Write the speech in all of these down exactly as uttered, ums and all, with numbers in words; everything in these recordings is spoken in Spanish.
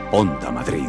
Onda Madrid.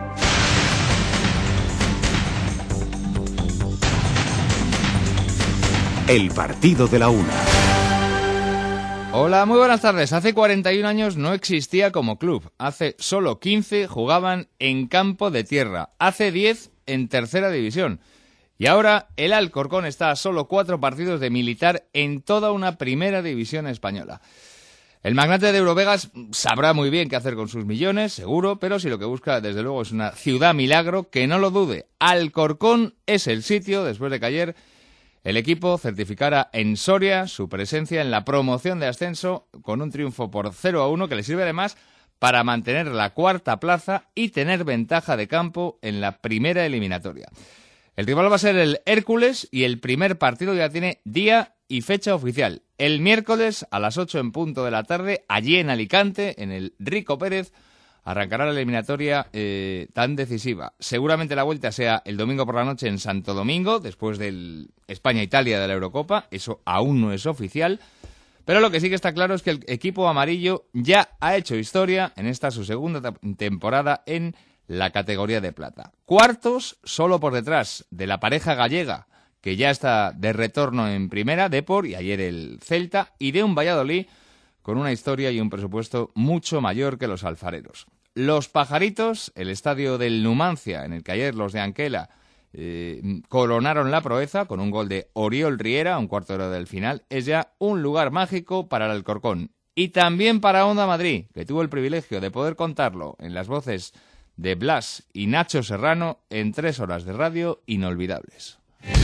El partido de la una. Hola, muy buenas tardes. Hace cuarenta y un años no existía como club. Hace solo quince jugaban en campo de tierra. Hace diez en tercera división. Y ahora el Alcorcón está a solo cuatro partidos de militar en toda una primera división española. El magnate de Eurovegas sabrá muy bien qué hacer con sus millones, seguro, pero si lo que busca desde luego es una ciudad milagro, que no lo dude. Alcorcón es el sitio, después de que ayer el equipo certificara en Soria su presencia en la promoción de ascenso con un triunfo por cero a uno que le sirve además para mantener la cuarta plaza y tener ventaja de campo en la primera eliminatoria. El rival va a ser el Hércules y el primer partido ya tiene día y fecha oficial. El miércoles a las ocho en punto de la tarde, allí en Alicante, en el Rico Pérez, arrancará la eliminatoria eh, tan decisiva. Seguramente la vuelta sea el domingo por la noche en Santo Domingo, después del España-Italia de la Eurocopa. Eso aún no es oficial. Pero lo que sí que está claro es que el equipo amarillo ya ha hecho historia en esta su segunda temporada en la categoría de plata. Cuartos solo por detrás de la pareja gallega, que ya está de retorno en primera, Depor y ayer el Celta, y de un Valladolid con una historia y un presupuesto mucho mayor que los alfareros. Los Pajaritos, el estadio del Numancia, en el que ayer los de Anquela eh, coronaron la proeza con un gol de Oriol Riera a un cuarto de hora del final, es ya un lugar mágico para el Alcorcón. Y también para Onda Madrid, que tuvo el privilegio de poder contarlo en las voces de Blas y Nacho Serrano en tres horas de radio inolvidables.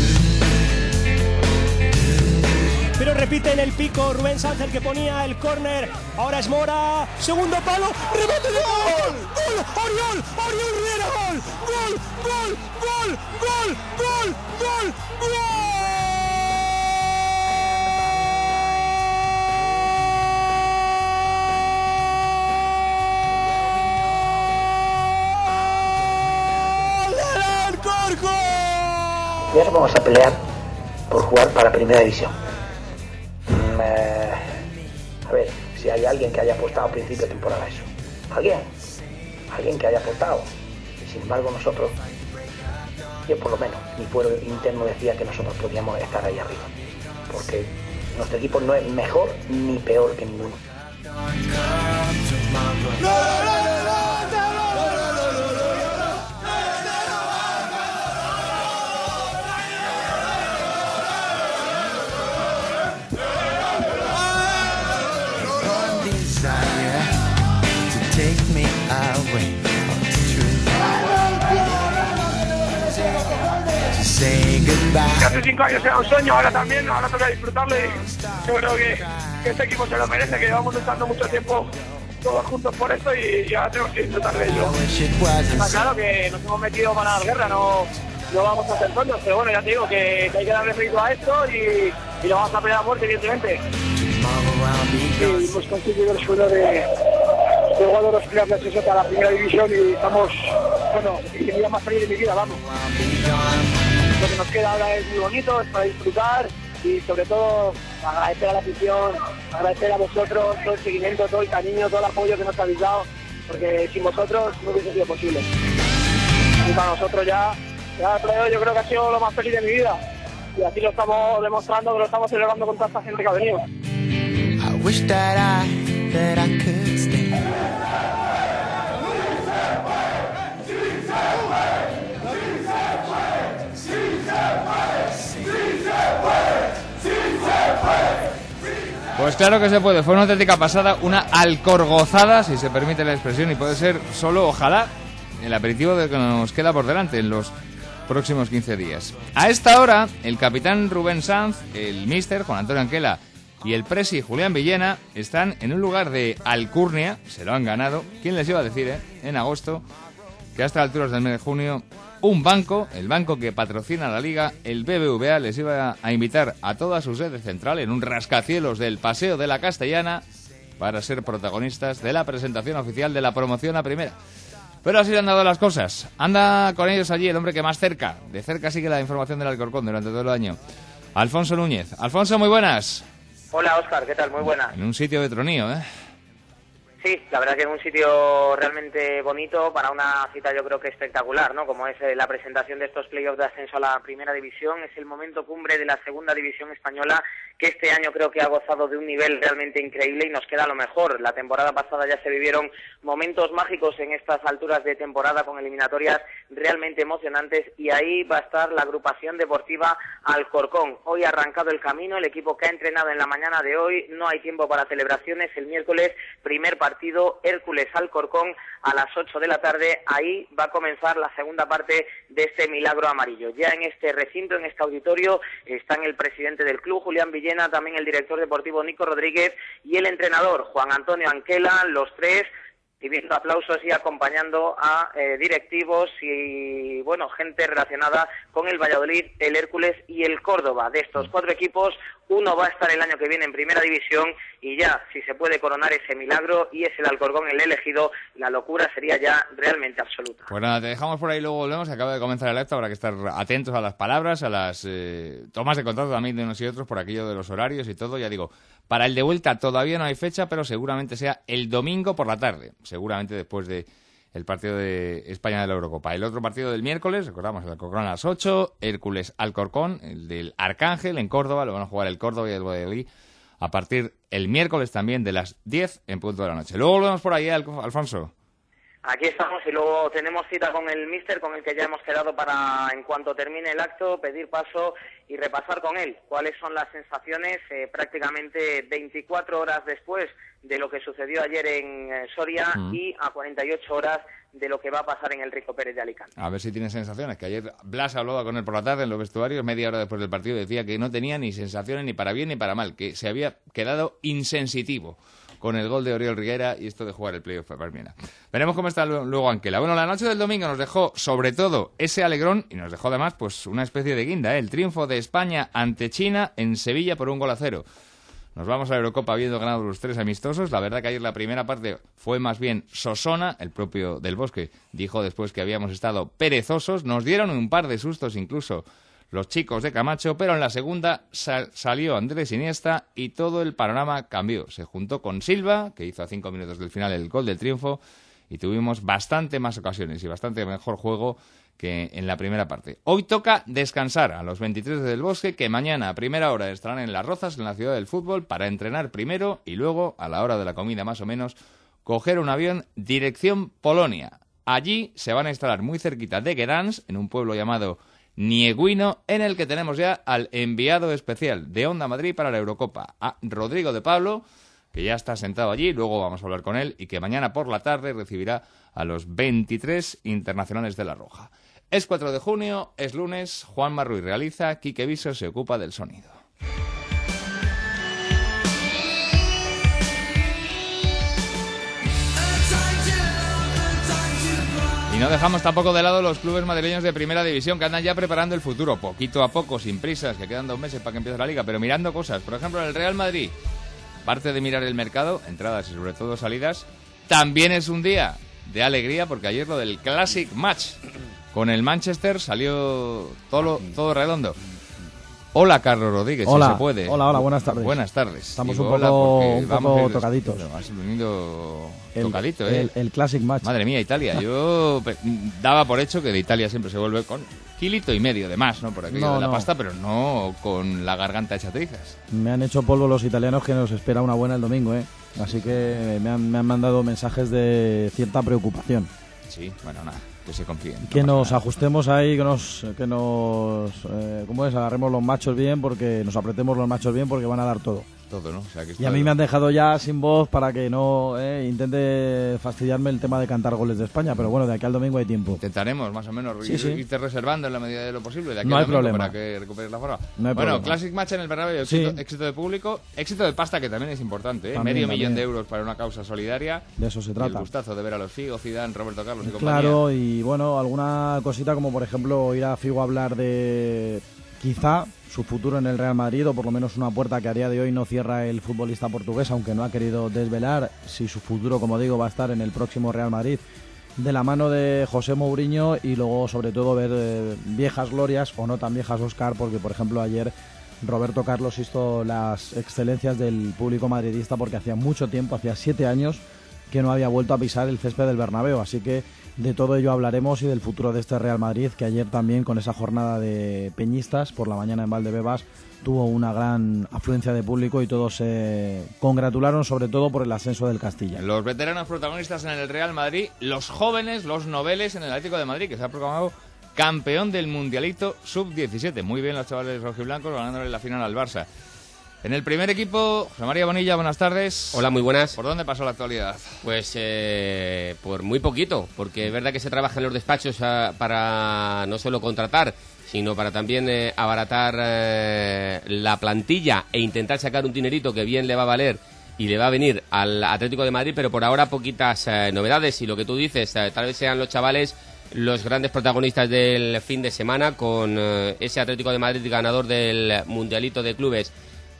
Pero repite en el pico Rubén Sánchez, el que ponía el córner. Ahora es Mora, segundo palo, rebote de gol, gol, Oriol, Oriol Riera, gol, gol, gol, gol, gol, gol, gol, gol. Y ahora vamos a pelear por jugar para Primera División. Eh, a ver, si hay alguien que haya apostado a principio de temporada eso. ¿Alguien? Alguien que haya apostado. Y sin embargo nosotros, yo por lo menos, mi fuero interno decía que nosotros podíamos estar ahí arriba. Porque nuestro equipo no es mejor ni peor que ninguno. ¡No, no, no, no! Hace cinco años era un sueño, ahora también, ahora toca disfrutarlo y yo creo que, que este equipo se lo merece, que llevamos luchando mucho tiempo todos juntos por esto y, y ahora tenemos que disfrutar de ello. Está claro que nos hemos metido para la guerra, no, no vamos a hacer tontos, pero bueno, ya te digo que, que hay que darle mérito a esto y, y lo vamos a pelear a muerte, evidentemente. Sí, hemos conseguido el suelo de, de jugador los playoffs de acceso para la primera división y estamos, bueno, el día más feliz de mi vida, vamos. Lo que nos queda ahora es muy bonito, es para disfrutar y sobre todo agradecer a la afición, agradecer a vosotros todo el seguimiento, todo el cariño, todo el apoyo que nos habéis dado, porque sin vosotros no hubiese sido posible. Y para nosotros ya, ya el playoff yo creo que ha sido lo más feliz de mi vida y así lo estamos demostrando, que lo estamos celebrando con tanta gente que ha venido. I wish that I, that I could stay. Pues claro que se puede, fue una auténtica pasada, una alcorgozada, si se permite la expresión, y puede ser solo, ojalá, el aperitivo de lo que nos queda por delante en los próximos quince días. A esta hora, el capitán Rubén Sanz, el míster Juan Antonio Anquela y el presi Julián Villena están en un lugar de alcurnia, se lo han ganado, ¿quién les iba a decir, eh? En agosto, que a estas alturas del mes de junio, un banco, el banco que patrocina la liga, el B B V A, les iba a invitar a toda su sede central en un rascacielos del Paseo de la Castellana para ser protagonistas de la presentación oficial de la promoción a primera. Pero así le han dado las cosas. Anda con ellos allí el hombre que más cerca, de cerca sigue la información del Alcorcón durante todo el año, Alfonso Núñez. Alfonso, muy buenas. Hola, Óscar, ¿qué tal? Muy buenas. En un sitio de tronío, ¿eh? Sí, la verdad que es un sitio realmente bonito para una cita yo creo que espectacular, ¿no? Como es eh, la presentación de estos playoffs de ascenso a la primera división, es el momento cumbre de la segunda división española, que este año creo que ha gozado de un nivel realmente increíble y nos queda lo mejor. La temporada pasada ya se vivieron momentos mágicos en estas alturas de temporada con eliminatorias realmente emocionantes y ahí va a estar la agrupación deportiva Alcorcón. Hoy ha arrancado el camino, el equipo que ha entrenado en la mañana de hoy, no hay tiempo para celebraciones, el miércoles primer partido partido Hércules-Alcorcón a las ocho de la tarde, ahí va a comenzar la segunda parte de este milagro amarillo. Ya en este recinto, en este auditorio, están el presidente del club, Julián Villena, también el director deportivo Nico Rodríguez y el entrenador Juan Antonio Anquela, los tres recibiendo aplausos y acompañando a eh, directivos y bueno gente relacionada con el Valladolid, el Hércules y el Córdoba. De estos cuatro equipos, uno va a estar el año que viene en primera división y ya, si se puede coronar ese milagro y es el Alcorcón el elegido, la locura sería ya realmente absoluta. Pues nada, te dejamos por ahí, luego volvemos, acaba de comenzar el acto, habrá que estar atentos a las palabras, a las eh, tomas de contacto también de unos y otros por aquello de los horarios y todo, ya digo. Para el de vuelta todavía no hay fecha, pero seguramente sea el domingo por la tarde, seguramente después de el partido de España de la Eurocopa. El otro partido del miércoles, recordamos, el Alcorcón a las ocho, Hércules-Alcorcón, el del Arcángel en Córdoba, lo van a jugar el Córdoba y el Valladolid a partir el miércoles también de las diez en punto de la noche. Luego volvemos por ahí, Alfonso. Aquí estamos y luego tenemos cita con el míster, con el que ya hemos quedado para, en cuanto termine el acto, pedir paso y repasar con él cuáles son las sensaciones eh, prácticamente veinticuatro horas después de lo que sucedió ayer en eh, Soria uh-huh. y a cuarenta y ocho horas de lo que va a pasar en el Rico Pérez de Alicante. A ver si tiene sensaciones, que ayer Blas hablaba con él por la tarde en los vestuarios, media hora después del partido, decía que no tenía ni sensaciones ni para bien ni para mal, que se había quedado insensitivo con el gol de Oriol Riguera y esto de jugar el playoff para Palmira. Veremos cómo está luego Anquela. Bueno, la noche del domingo nos dejó sobre todo ese alegrón y nos dejó además pues una especie de guinda, ¿eh? El triunfo de España ante China en Sevilla por un gol a cero. Nos vamos a la Eurocopa habiendo ganado los tres amistosos. La verdad que ayer la primera parte fue más bien sosona. El propio Del Bosque dijo después que habíamos estado perezosos. Nos dieron un par de sustos incluso los chicos de Camacho, pero en la segunda sal- salió Andrés Iniesta y todo el panorama cambió. Se juntó con Silva, que hizo a cinco minutos del final el gol del triunfo, y tuvimos bastante más ocasiones y bastante mejor juego que en la primera parte. Hoy toca descansar a los veintitrés de Del Bosque, que mañana a primera hora estarán en Las Rozas, en la ciudad del fútbol, para entrenar primero y luego, a la hora de la comida más o menos, coger un avión dirección Polonia. Allí se van a instalar muy cerquita de Gdansk, en un pueblo llamado Nieguino, en el que tenemos ya al enviado especial de Onda Madrid para la Eurocopa, a Rodrigo de Pablo, que ya está sentado allí, luego vamos a hablar con él, y que mañana por la tarde recibirá a los veintitrés internacionales de La Roja. Es cuatro de junio, es lunes, Juan Marruy realiza, Quique Viso se ocupa del sonido. Y no dejamos tampoco de lado los clubes madrileños de primera división que andan ya preparando el futuro, poquito a poco, sin prisas, que quedan dos meses para que empiece la liga, pero mirando cosas. Por ejemplo, en el Real Madrid, aparte de mirar el mercado, entradas y sobre todo salidas, también es un día de alegría porque ayer lo del Classic Match con el Manchester salió todo, todo redondo. Hola, Carlos Rodríguez, hola, si se puede. Hola, hola, buenas tardes. Buenas tardes. Estamos Digo, un poco, hola un poco ir, tocaditos. Has venido el, tocadito, ¿eh? El, el Classic Match. Madre mía, Italia. Yo daba por hecho que de Italia siempre se vuelve con kilito y medio de más, ¿no? Por aquello no, de la no. pasta, pero no con la garganta hecha trizas. Me han hecho polvo los italianos que nos espera una buena el domingo, ¿eh? Así que me han, me han mandado mensajes de cierta preocupación. Sí, bueno, nada. Que se confíen. Que no nos nada. ajustemos ahí, que nos, que nos eh, ¿cómo es? Agarremos los machos bien, porque nos apretemos los machos bien, porque van a dar todo. Todo, ¿no? O sea, que y a mí me han dejado ya sin voz para que no eh, intente fastidiarme el tema de cantar goles de España, pero bueno, de aquí al domingo hay tiempo. Intentaremos más o menos sí, ir, sí. irte reservando en la medida de lo posible de aquí no al hay domingo problema. para que recuperes la forma. No hay bueno, problema. Classic Match en el Bernabéu, éxito, sí. éxito de público, éxito de pasta que también es importante, ¿eh? También, medio también. millón de euros para una causa solidaria. De eso se y trata. el gustazo de ver a los Figo, Zidane, Roberto Carlos y compañía. Claro, y bueno, alguna cosita como por ejemplo ir a Figo a hablar de quizá su futuro en el Real Madrid, o por lo menos una puerta que a día de hoy no cierra el futbolista portugués, aunque no ha querido desvelar si su futuro, como digo, va a estar en el próximo Real Madrid, de la mano de José Mourinho, y luego sobre todo ver eh, viejas glorias o no tan viejas, Óscar, porque por ejemplo ayer Roberto Carlos hizo las excelencias del público madridista, porque hacía mucho tiempo, hacía siete años que no había vuelto a pisar el césped del Bernabéu. Así que de todo ello hablaremos y del futuro de este Real Madrid, que ayer también, con esa jornada de peñistas por la mañana en Valdebebas, tuvo una gran afluencia de público y todos se congratularon, sobre todo por el ascenso del Castilla. Los veteranos protagonistas en el Real Madrid, los jóvenes, los noveles en el Atlético de Madrid, que se ha proclamado campeón del Mundialito sub diecisiete. Muy bien los chavales rojiblancos, ganándole la final al Barça. En el primer equipo, José María Bonilla, buenas tardes. Hola, muy buenas. ¿Por dónde pasó la actualidad? Pues eh, por muy poquito, porque es verdad que se trabaja en los despachos a, para no solo contratar, sino para también eh, abaratar eh, la plantilla e intentar sacar un dinerito que bien le va a valer y le va a venir al Atlético de Madrid, pero por ahora poquitas eh, novedades, y lo que tú dices, eh, tal vez sean los chavales los grandes protagonistas del fin de semana, con eh, ese Atlético de Madrid ganador del Mundialito de Clubes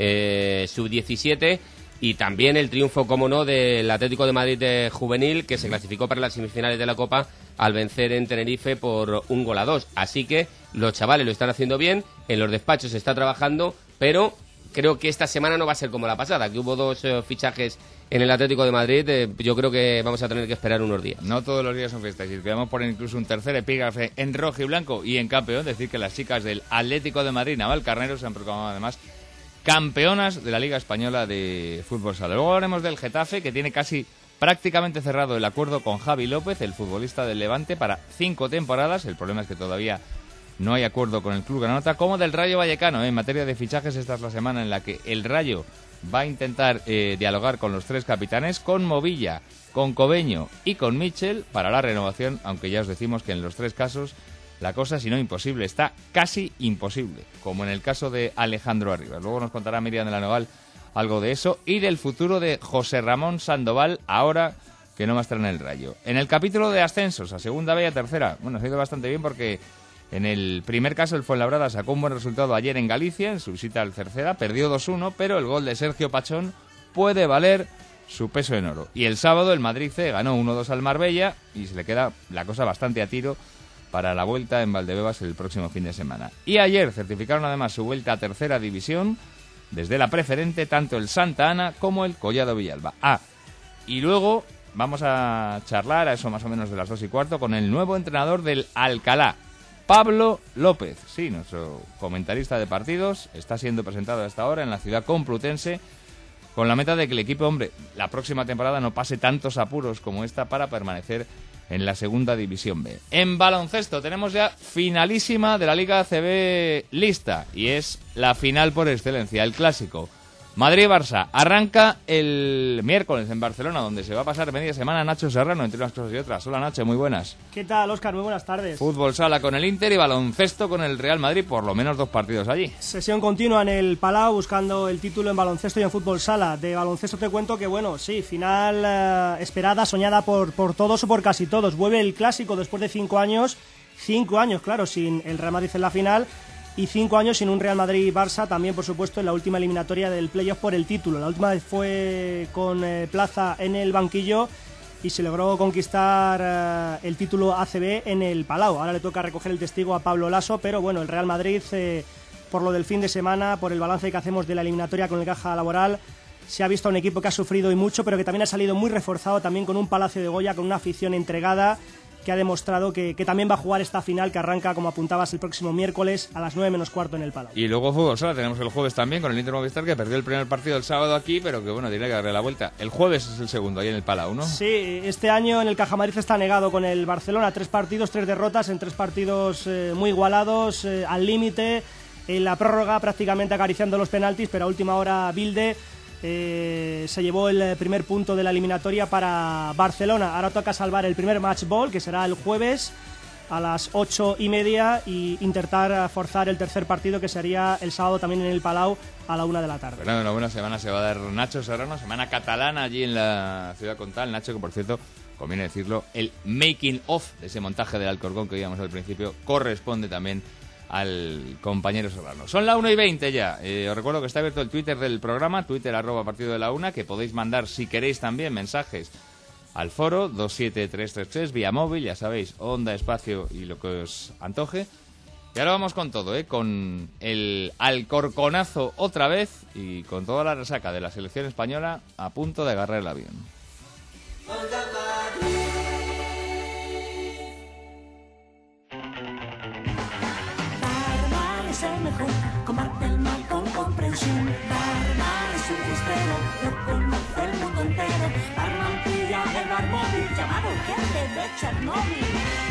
Eh, sub diecisiete, y también el triunfo, como no, del Atlético de Madrid de juvenil, que se clasificó para las semifinales de la Copa al vencer en Tenerife por un gol a dos. Así que los chavales lo están haciendo bien, en los despachos se está trabajando, pero creo que esta semana no va a ser como la pasada, que hubo dos eh, fichajes en el Atlético de Madrid. eh, yo creo que vamos a tener que esperar unos días. No todos los días son fiestas, y queremos poner incluso un tercer epígrafe en rojo y blanco y en campeón, decir que las chicas del Atlético de Madrid Navalcarnero se han proclamado además campeonas de la Liga Española de Fútbol Sala. Luego hablaremos del Getafe, que tiene casi prácticamente cerrado el acuerdo con Javi López, el futbolista del Levante, para cinco temporadas. El problema es que todavía no hay acuerdo con el club granota. Como del Rayo Vallecano, ¿eh? En materia de fichajes, esta es la semana en la que el Rayo va a intentar eh, dialogar con los tres capitanes, con Movilla, con Cobeño y con Michel, para la renovación, aunque ya os decimos que en los tres casos la cosa, si no imposible, está casi imposible, como en el caso de Alejandro Arribas. Luego nos contará Miriam de la Noval algo de eso y del futuro de José Ramón Sandoval, ahora que no va a estar en el Rayo. En el capítulo de ascensos, a segunda B y a tercera, bueno, se ha ido bastante bien, porque en el primer caso el Fuenlabrada sacó un buen resultado ayer en Galicia, en su visita al Cerceda, perdió dos uno, pero el gol de Sergio Pachón puede valer su peso en oro. Y el sábado el Madrid C ganó uno dos al Marbella y se le queda la cosa bastante a tiro para la vuelta en Valdebebas el próximo fin de semana. Y ayer certificaron además su vuelta a tercera división desde la preferente, tanto el Santa Ana como el Collado Villalba. Ah, y luego vamos a charlar, a eso más o menos de las dos y cuarto, con el nuevo entrenador del Alcalá, Pablo López. Sí, nuestro comentarista de partidos está siendo presentado a esta hora en la ciudad complutense, con la meta de que el equipo, hombre, la próxima temporada no pase tantos apuros como esta para permanecer en la segunda división B. En baloncesto tenemos ya finalísima de la Liga A C B lista, y es la final por excelencia, el clásico Madrid-Barça. Arranca el miércoles en Barcelona, donde se va a pasar media semana Nacho Serrano, entre unas cosas y otras. Hola, Nacho, muy buenas. ¿Qué tal, Óscar? Muy buenas tardes. Fútbol sala con el Inter y baloncesto con el Real Madrid, por lo menos dos partidos allí. Sesión continua en el Palau, buscando el título en baloncesto y en fútbol sala. De baloncesto te cuento que, bueno, sí, final eh, esperada, soñada por, por todos o por casi todos. Vuelve el clásico después de cinco años, cinco años, claro, sin el Real Madrid en la final, y cinco años sin un Real Madrid-Barça, también, por supuesto, en la última eliminatoria del playoff por el título. La última vez fue con eh, Plaza en el banquillo y se logró conquistar eh, el título A C B en el Palau. Ahora le toca recoger el testigo a Pablo Lasso, pero bueno, el Real Madrid, eh, por lo del fin de semana, por el balance que hacemos de la eliminatoria con el Caja Laboral, se ha visto a un equipo que ha sufrido y mucho, pero que también ha salido muy reforzado, también con un Palacio de Goya, con una afición entregada, que ha demostrado que, que también va a jugar esta final, que arranca, como apuntabas, el próximo miércoles a las nueve menos cuarto en el Palau. Y luego fútbol sala tenemos el jueves también con el Inter Movistar, que perdió el primer partido el sábado aquí, pero que bueno, tiene que darle la vuelta. El jueves es el segundo ahí en el Palau, ¿no? Sí, este año en el Cajamariz está negado con el Barcelona, tres partidos, tres derrotas, en tres partidos eh, muy igualados, eh, al límite, en la prórroga prácticamente acariciando los penaltis, pero a última hora Bilde Eh, se llevó el primer punto de la eliminatoria para Barcelona. Ahora toca salvar el primer match ball, que será el jueves a las ocho y media, y intentar forzar el tercer partido, que sería el sábado también en el Palau a la una de la tarde. Bueno, una buena semana se va a dar Nacho Serrano, semana catalana allí en la ciudad condal. Nacho, que por cierto, conviene decirlo, el making of de ese montaje del Alcorcón que veíamos al principio corresponde también al compañero Serrano. Son la una y veinte ya. Eh, os recuerdo que está abierto el Twitter del programa, Twitter arroba partido de la una, que podéis mandar, si queréis, también mensajes al foro dos siete tres tres tres vía móvil, ya sabéis, onda, espacio y lo que os antoje. Y ahora vamos con todo, ¿eh? Con el Alcorconazo otra vez y con toda la resaca de la selección española a punto de agarrar el avión. llamado urgente de Chernobyl.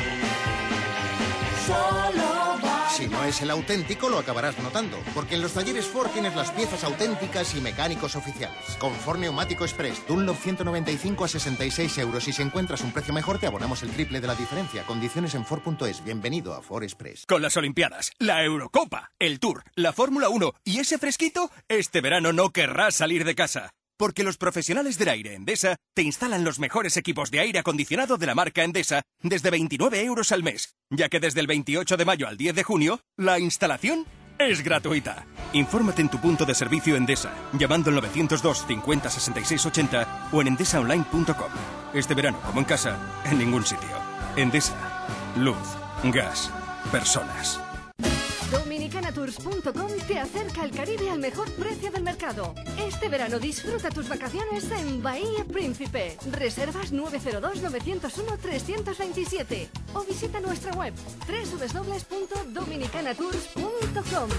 Solo va. Si no es el auténtico, lo acabarás notando, porque en los talleres Ford tienes las piezas auténticas y mecánicos oficiales. Con Ford Neumático Express, Dunlop ciento noventa y cinco a sesenta y seis euros. Y si encuentras un precio mejor, te abonamos el triple de la diferencia. Condiciones en Ford punto es. Bienvenido a Ford Express. Con las Olimpiadas, la Eurocopa, el Tour, la Fórmula uno y ese fresquito, este verano no querrás salir de casa. Porque los profesionales del aire Endesa te instalan los mejores equipos de aire acondicionado de la marca Endesa desde veintinueve euros al mes, ya que desde el veintiocho de mayo al diez de junio, la instalación es gratuita. Infórmate en tu punto de servicio Endesa, llamando al novecientos dos cincuenta sesenta y seis ochenta o en endesa online punto com. Este verano, como en casa, en ningún sitio. Endesa. Luz, gas, personas. Dominicana Tours punto com te acerca al Caribe al mejor precio del mercado. Este verano disfruta tus vacaciones en Bahía Príncipe. Reservas nueve cero dos nueve cero uno tres dos siete o visita nuestra web doble u doble u doble u punto dominicana tours punto com.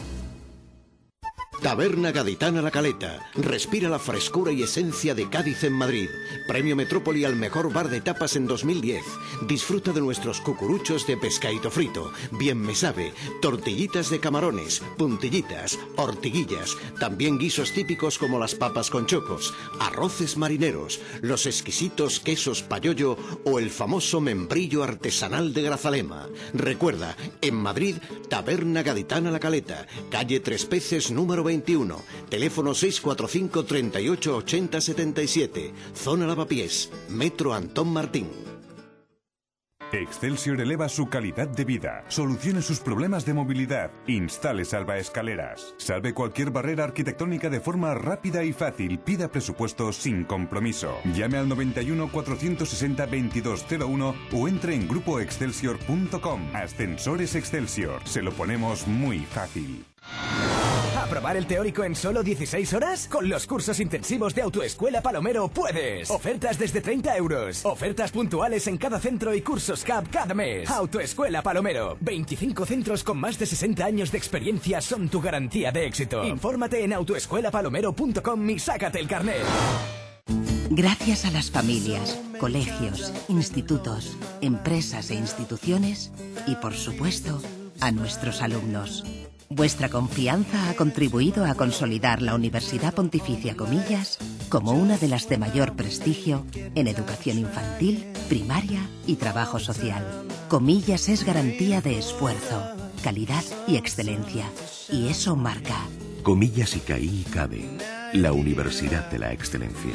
Taberna Gaditana La Caleta. Respira la frescura y esencia de Cádiz en Madrid. Premio Metrópoli al mejor bar de tapas en dos mil diez. Disfruta de nuestros cucuruchos de pescadito frito. Bien me sabe. Tortillitas de camarones, puntillitas, ortiguillas. También guisos típicos como las papas con chocos, arroces marineros, los exquisitos quesos payollo o el famoso membrillo artesanal de Grazalema. Recuerda, en Madrid, Taberna Gaditana La Caleta. Calle Tres Peces número veintiuno, teléfono seis cuatro cinco, treinta y ocho, ochenta, setenta y siete, zona Lavapiés, Metro Antón Martín. Excelsior eleva su calidad de vida. Solucione sus problemas de movilidad. Instale salvaescaleras. Salve cualquier barrera arquitectónica de forma rápida y fácil. Pida presupuesto sin compromiso. Llame al noventa y uno, cuatrocientos sesenta, veintidós cero uno o entre en grupo excelsior punto com. Ascensores Excelsior. Se lo ponemos muy fácil. ¿Aprobar el teórico en solo dieciséis horas? Con los cursos intensivos de Autoescuela Palomero puedes. Ofertas desde treinta euros. Ofertas puntuales en cada centro y cursos C A P cada mes. Autoescuela Palomero. veinticinco centros con más de sesenta años de experiencia son tu garantía de éxito. Infórmate en autoescuela palomero punto com y sácate el carnet. Gracias a las familias, colegios, institutos, empresas e instituciones y, por supuesto, a nuestros alumnos. Vuestra confianza ha contribuido a consolidar la Universidad Pontificia Comillas como una de las de mayor prestigio en educación infantil, primaria y trabajo social. Comillas es garantía de esfuerzo, calidad y excelencia. Y eso marca. Comillas y Caí y Cabe, la Universidad de la Excelencia.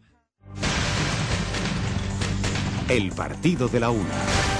El partido de la una.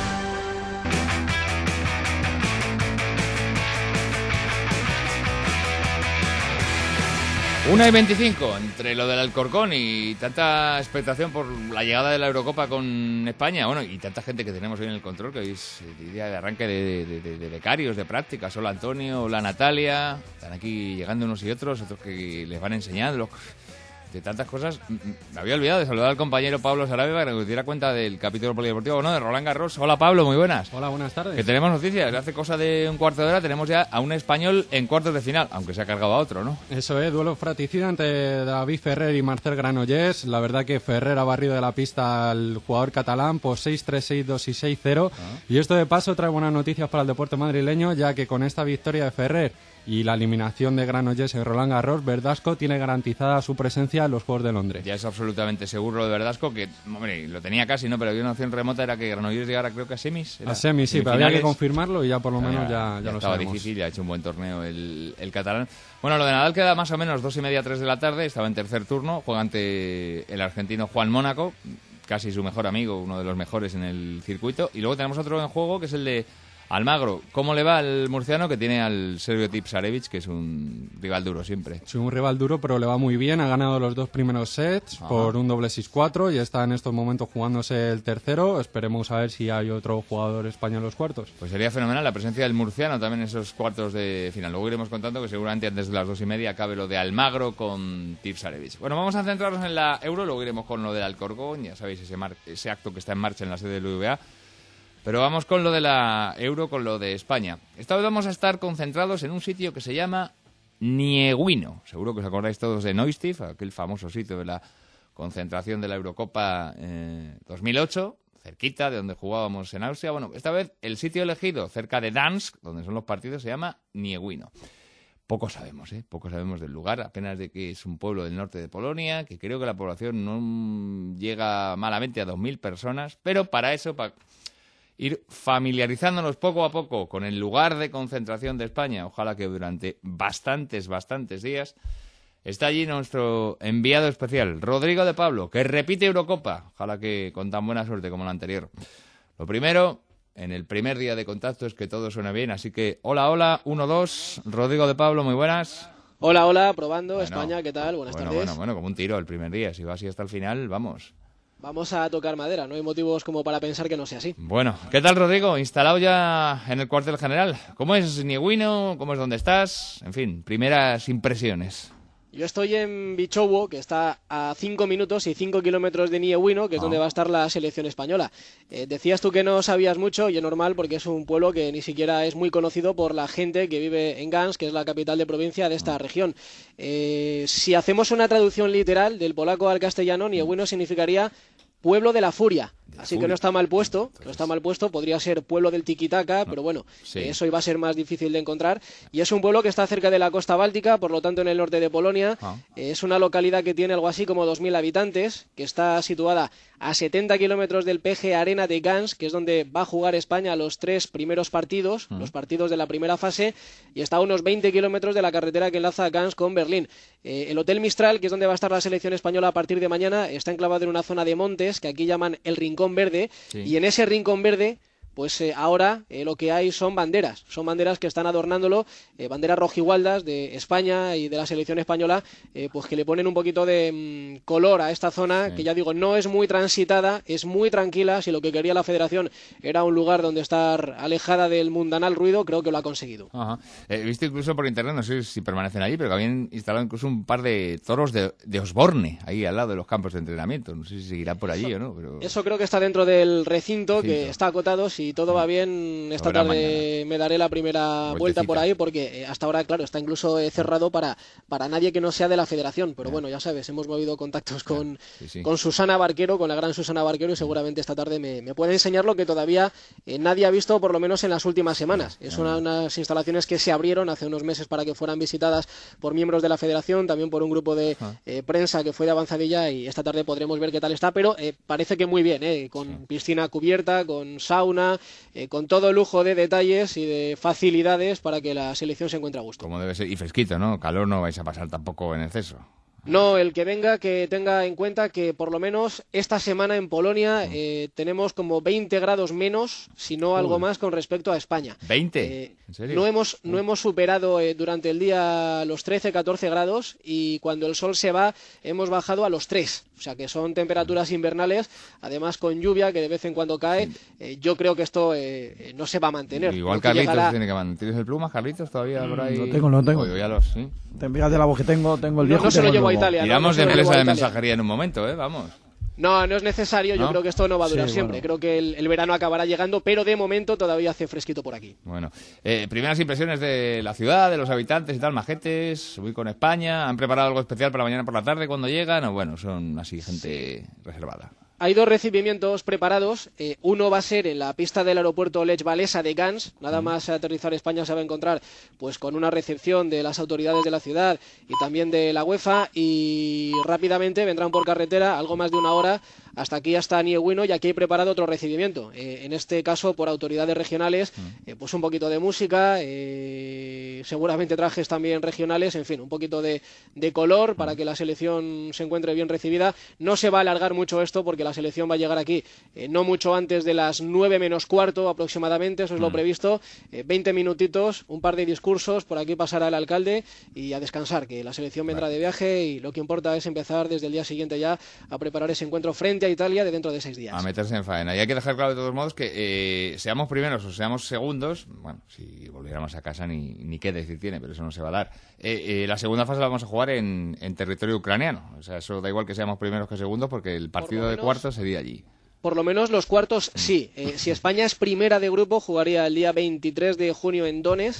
Una y veinticinco, entre lo del Alcorcón y tanta expectación por la llegada de la Eurocopa con España, bueno, y tanta gente que tenemos hoy en el control, que hoy es el día de arranque de, de, de, de becarios, de prácticas. Hola Antonio, hola Natalia, están aquí llegando unos y otros, otros que les van enseñando, de tantas cosas. Me había olvidado de saludar al compañero Pablo Sarabia para que nos diera cuenta del capítulo polideportivo, bueno, de Roland Garros. Hola Pablo, muy buenas. Hola, buenas tardes. Que tenemos noticias, hace cosa de un cuarto de hora tenemos ya a un español en cuartos de final, aunque se ha cargado a otro, ¿no? Eso es, duelo fratricida entre David Ferrer y Marcel Granollers. La verdad que Ferrer ha barrido de la pista al jugador catalán por seis tres, seis dos y seis cero. Ah. Y esto de paso trae buenas noticias para el deporte madrileño, ya que con esta victoria de Ferrer y la eliminación de Granollers en Roland Garros, Verdasco tiene garantizada su presencia en los Juegos de Londres. Ya es absolutamente seguro lo de Verdasco, que, hombre, lo tenía casi, ¿no? Pero había una opción remota, era que Granollers llegara, creo que a semis. A semis, sí, pero había que confirmarlo y ya por lo menos ya, ya, ya lo estaba sabemos. Difícil, ya ha hecho un buen torneo el, el catalán. Bueno, lo de Nadal queda más o menos dos y media, tres de la tarde, estaba en tercer turno, juega ante el argentino Juan Mónaco, casi su mejor amigo, uno de los mejores en el circuito. Y luego tenemos otro en juego, que es el de Almagro. ¿Cómo le va al murciano, que tiene al Sergio Tipsarevic, que es un rival duro siempre? Es un rival duro, pero le va muy bien. Ha ganado los dos primeros sets Ajá. por un doble seis cuatro y está en estos momentos jugándose el tercero. Esperemos a ver si hay otro jugador español en los cuartos. Pues sería fenomenal la presencia del murciano también en esos cuartos de final. Luego iremos contando que seguramente antes de las dos y media acabe lo de Almagro con Tipsarevic. Bueno, vamos a centrarnos en la Euro, luego iremos con lo del Alcorcón, ya sabéis, ese, mar- ese acto que está en marcha en la sede del U V A. Pero vamos con lo de la Euro, con lo de España. Esta vez vamos a estar concentrados en un sitio que se llama Nieguino. Seguro que os acordáis todos de Neustift, aquel famoso sitio de la concentración de la Eurocopa eh, dos mil ocho, cerquita de donde jugábamos en Austria. Bueno, esta vez el sitio elegido, cerca de Dansk, donde son los partidos, se llama Nieguino. Poco sabemos, ¿eh? Poco sabemos del lugar, apenas de que es un pueblo del norte de Polonia, que creo que la población no llega malamente a dos mil personas, pero para eso, para ir familiarizándonos poco a poco con el lugar de concentración de España, ojalá que durante bastantes, bastantes días, está allí nuestro enviado especial, Rodrigo de Pablo, que repite Eurocopa, ojalá que con tan buena suerte como la anterior. Lo primero, en el primer día de contacto, es que todo suene bien, así que hola, hola, uno, dos, Rodrigo de Pablo, muy buenas. Hola, hola, probando, bueno, España, ¿qué tal? Buenas bueno, tardes. Bueno, bueno, como un tiro el primer día, si va así hasta el final, vamos. Vamos a tocar madera, no hay motivos como para pensar que no sea así. Bueno, ¿qué tal, Rodrigo? ¿Instalado ya en el cuartel general? ¿Cómo es Nieguino? ¿Cómo es donde estás? En fin, primeras impresiones. Yo estoy en Bichowo, que está a cinco minutos y cinco kilómetros de Nieguino, que es Ah. donde va a estar la selección española. Eh, decías tú que no sabías mucho, y es normal porque es un pueblo que ni siquiera es muy conocido por la gente que vive en Gdańsk, que es la capital de provincia de esta Ah. región. Eh, si hacemos una traducción literal del polaco al castellano, Nieguino significaría pueblo de la furia. Así furia. que no está mal puesto, no está mal puesto, podría ser pueblo del tiquitaca, pero bueno, sí. eso iba a ser más difícil de encontrar. Y es un pueblo que está cerca de la costa báltica, por lo tanto en el norte de Polonia. Ah. Es una localidad que tiene algo así como dos mil habitantes, que está situada a setenta kilómetros del P G Arena de Gdańsk, que es donde va a jugar España los tres primeros partidos, Mm. los partidos de la primera fase, y está a unos veinte kilómetros de la carretera que enlaza Gdańsk con Berlín. Eh, el Hotel Mistral, que es donde va a estar la selección española a partir de mañana, está enclavado en una zona de montes, que aquí llaman el Rincón Verde, Sí. y en ese Rincón Verde, pues eh, ahora eh, lo que hay son banderas, son banderas que están adornándolo, eh, banderas rojigualdas de España y de la selección española, eh, pues que le ponen un poquito de mm, color a esta zona, Sí. que ya digo, no es muy transitada, es muy tranquila. Si lo que quería la federación era un lugar donde estar alejada del mundanal ruido, creo que lo ha conseguido. Ajá. He visto incluso por internet, no sé si permanecen allí, pero que habían instalado incluso un par de toros de, de Osborne, ahí al lado de los campos de entrenamiento. No sé si seguirán por allí o no, pero... Eso creo que está dentro del recinto, que Recinto. está acotado. Si todo va bien, esta Habrá tarde me daré la primera vuelta Vueltecita. por ahí, porque eh, hasta ahora, claro, está incluso eh, cerrado para, para nadie que no sea de la federación. Pero bueno, ya sabes, hemos movido contactos con, Sí, sí. con Susana Barquero, con la gran Susana Barquero, y seguramente esta tarde me, me puede enseñar lo que todavía eh, nadie ha visto, por lo menos en las últimas semanas. Es una, unas instalaciones que se abrieron hace unos meses para que fueran visitadas por miembros de la federación, también por un grupo de eh, prensa que fue de avanzadilla, y esta tarde podremos ver qué tal está, pero eh, parece que muy bien, eh, con piscina cubierta, con sauna, eh, con todo lujo de detalles y de facilidades para que la selección se encuentre a gusto. Como debe ser, y fresquito, ¿no? Calor no vais a pasar tampoco en exceso. No, el que venga, que tenga en cuenta que por lo menos esta semana en Polonia eh, tenemos como veinte grados menos, si no algo Uy. más, con respecto a España. ¿veinte? Eh, ¿En serio? No hemos, no hemos superado eh, durante el día los trece, catorce grados, y cuando el sol se va hemos bajado a los tres. O sea que son temperaturas invernales, además con lluvia que de vez en cuando cae. Eh, yo creo que esto eh, eh, no se va a mantener. Igual Creo que Carlitos llegará- tiene que mantener. ¿Tienes el plumas, Carlitos, todavía por ahí? Lo tengo, lo tengo. Oye, ya los, ¿sí? Te fíjate la voz que tengo, tengo el No- viejo no y se lo tengo el llevo a nuevo. Italia, ¿no? Tiramos No se de lo empresa llevo a de Italia. mensajería en un momento, ¿eh? Vamos. No, no es necesario. Yo ¿No? creo que esto no va a durar Sí, siempre. bueno. Creo que el, el verano acabará llegando, pero de momento todavía hace fresquito por aquí. Bueno, eh, primeras impresiones de la ciudad, de los habitantes y tal, majetes, voy con España, ¿han preparado algo especial para mañana por la tarde cuando llegan? O bueno, son así gente reservada. Hay dos recibimientos preparados. Eh, uno va a ser en la pista del aeropuerto Lech Walesa de Gdańsk. Nada más aterrizar España se va a encontrar pues con una recepción de las autoridades de la ciudad y también de la UEFA, y rápidamente vendrán por carretera algo más de una hora hasta aquí, hasta Nieguino, y aquí hay preparado otro recibimiento. Eh, en este caso por autoridades regionales, eh, pues un poquito de música, eh, seguramente trajes también regionales, en fin, un poquito de, de color para que la selección se encuentre bien recibida. No se va a alargar mucho esto porque la selección va a llegar aquí eh, no mucho antes de las nueve menos cuarto aproximadamente, eso es lo Mm. previsto. Eh, veinte minutitos, un par de discursos, por aquí pasará el alcalde y a descansar, que la selección vendrá de viaje, y lo que importa es empezar desde el día siguiente ya a preparar ese encuentro frente a Italia de dentro de seis días. A meterse en faena. Y hay que dejar claro de todos modos que eh, seamos primeros o seamos segundos, bueno, si volviéramos a casa ni, ni qué decir tiene, pero eso no se va a dar. Eh, eh, la segunda fase la vamos a jugar en, en territorio ucraniano. O sea, eso da igual que seamos primeros que segundos porque el partido de menos- cuartos sería allí. Por lo menos los cuartos sí. Eh, si España es primera de grupo, jugaría el día veintitrés de junio en Donetsk.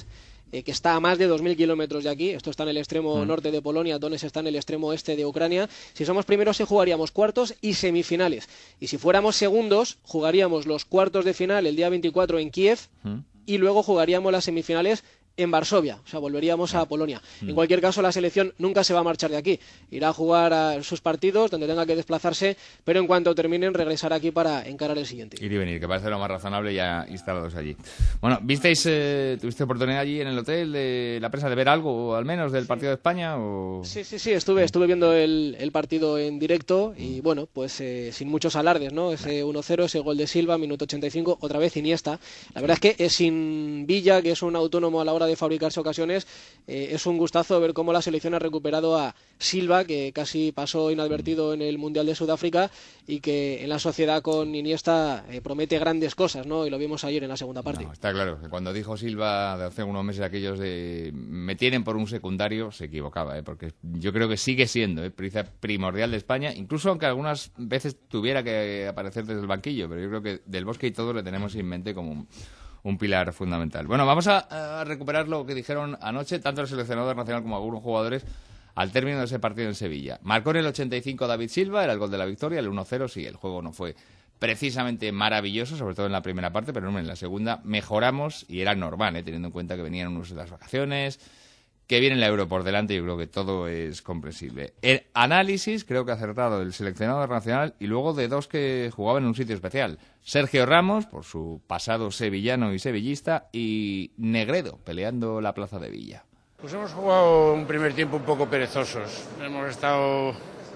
eh, que está a más de dos mil kilómetros de aquí. Esto está en el extremo Mm. norte de Polonia, Donetsk está en el extremo este de Ucrania. Si somos primeros, se jugaríamos cuartos y semifinales. Y si fuéramos segundos, jugaríamos los cuartos de final el día veinticuatro en Kiev Mm. y luego jugaríamos las semifinales en Varsovia, o sea, volveríamos a Polonia. En cualquier caso, la selección nunca se va a marchar de aquí. Irá a jugar a sus partidos donde tenga que desplazarse, pero en cuanto terminen, regresará aquí para encarar el siguiente. Ir y venir, que parece lo más razonable ya instalados allí. Bueno, ¿visteis, eh, tuviste oportunidad allí en el hotel de la prensa de ver algo, al menos, del partido de España? O... Sí, sí, sí, estuve, estuve viendo el, el partido en directo y, bueno, pues eh, sin muchos alardes, ¿no? Ese uno cero, ese gol de Silva, minuto ochenta y cinco, otra vez Iniesta. La verdad es que eh, sin Villa, que es un autónomo a la hora de fabricarse ocasiones, eh, es un gustazo ver cómo la selección ha recuperado a Silva, que casi pasó inadvertido en el Mundial de Sudáfrica y que en la sociedad con Iniesta eh, promete grandes cosas, ¿no? Y lo vimos ayer en la segunda parte. No, está claro, que cuando dijo Silva de hace unos meses aquellos de me tienen por un secundario, se equivocaba, ¿eh? Porque yo creo que sigue siendo ¿eh? pieza primordial de España, incluso aunque algunas veces tuviera que aparecer desde el banquillo, pero yo creo que Del Bosque y todos le tenemos en mente como un, un pilar fundamental. Bueno, vamos a, a recuperar lo que dijeron anoche tanto el seleccionador nacional como algunos jugadores al término de ese partido en Sevilla. Marcó en el ochenta y cinco David Silva, era el gol de la victoria, el uno cero, sí, el juego no fue precisamente maravilloso, sobre todo en la primera parte, pero en la segunda mejoramos y era normal, ¿eh? Teniendo en cuenta que venían unos de las vacaciones, que viene la Euro por delante, yo creo que todo es comprensible. El análisis creo que ha acertado el seleccionador nacional y luego de dos que jugaban en un sitio especial. Sergio Ramos, por su pasado sevillano y sevillista, y Negredo, peleando la plaza de Villa. Pues hemos jugado un primer tiempo un poco perezosos. Hemos estado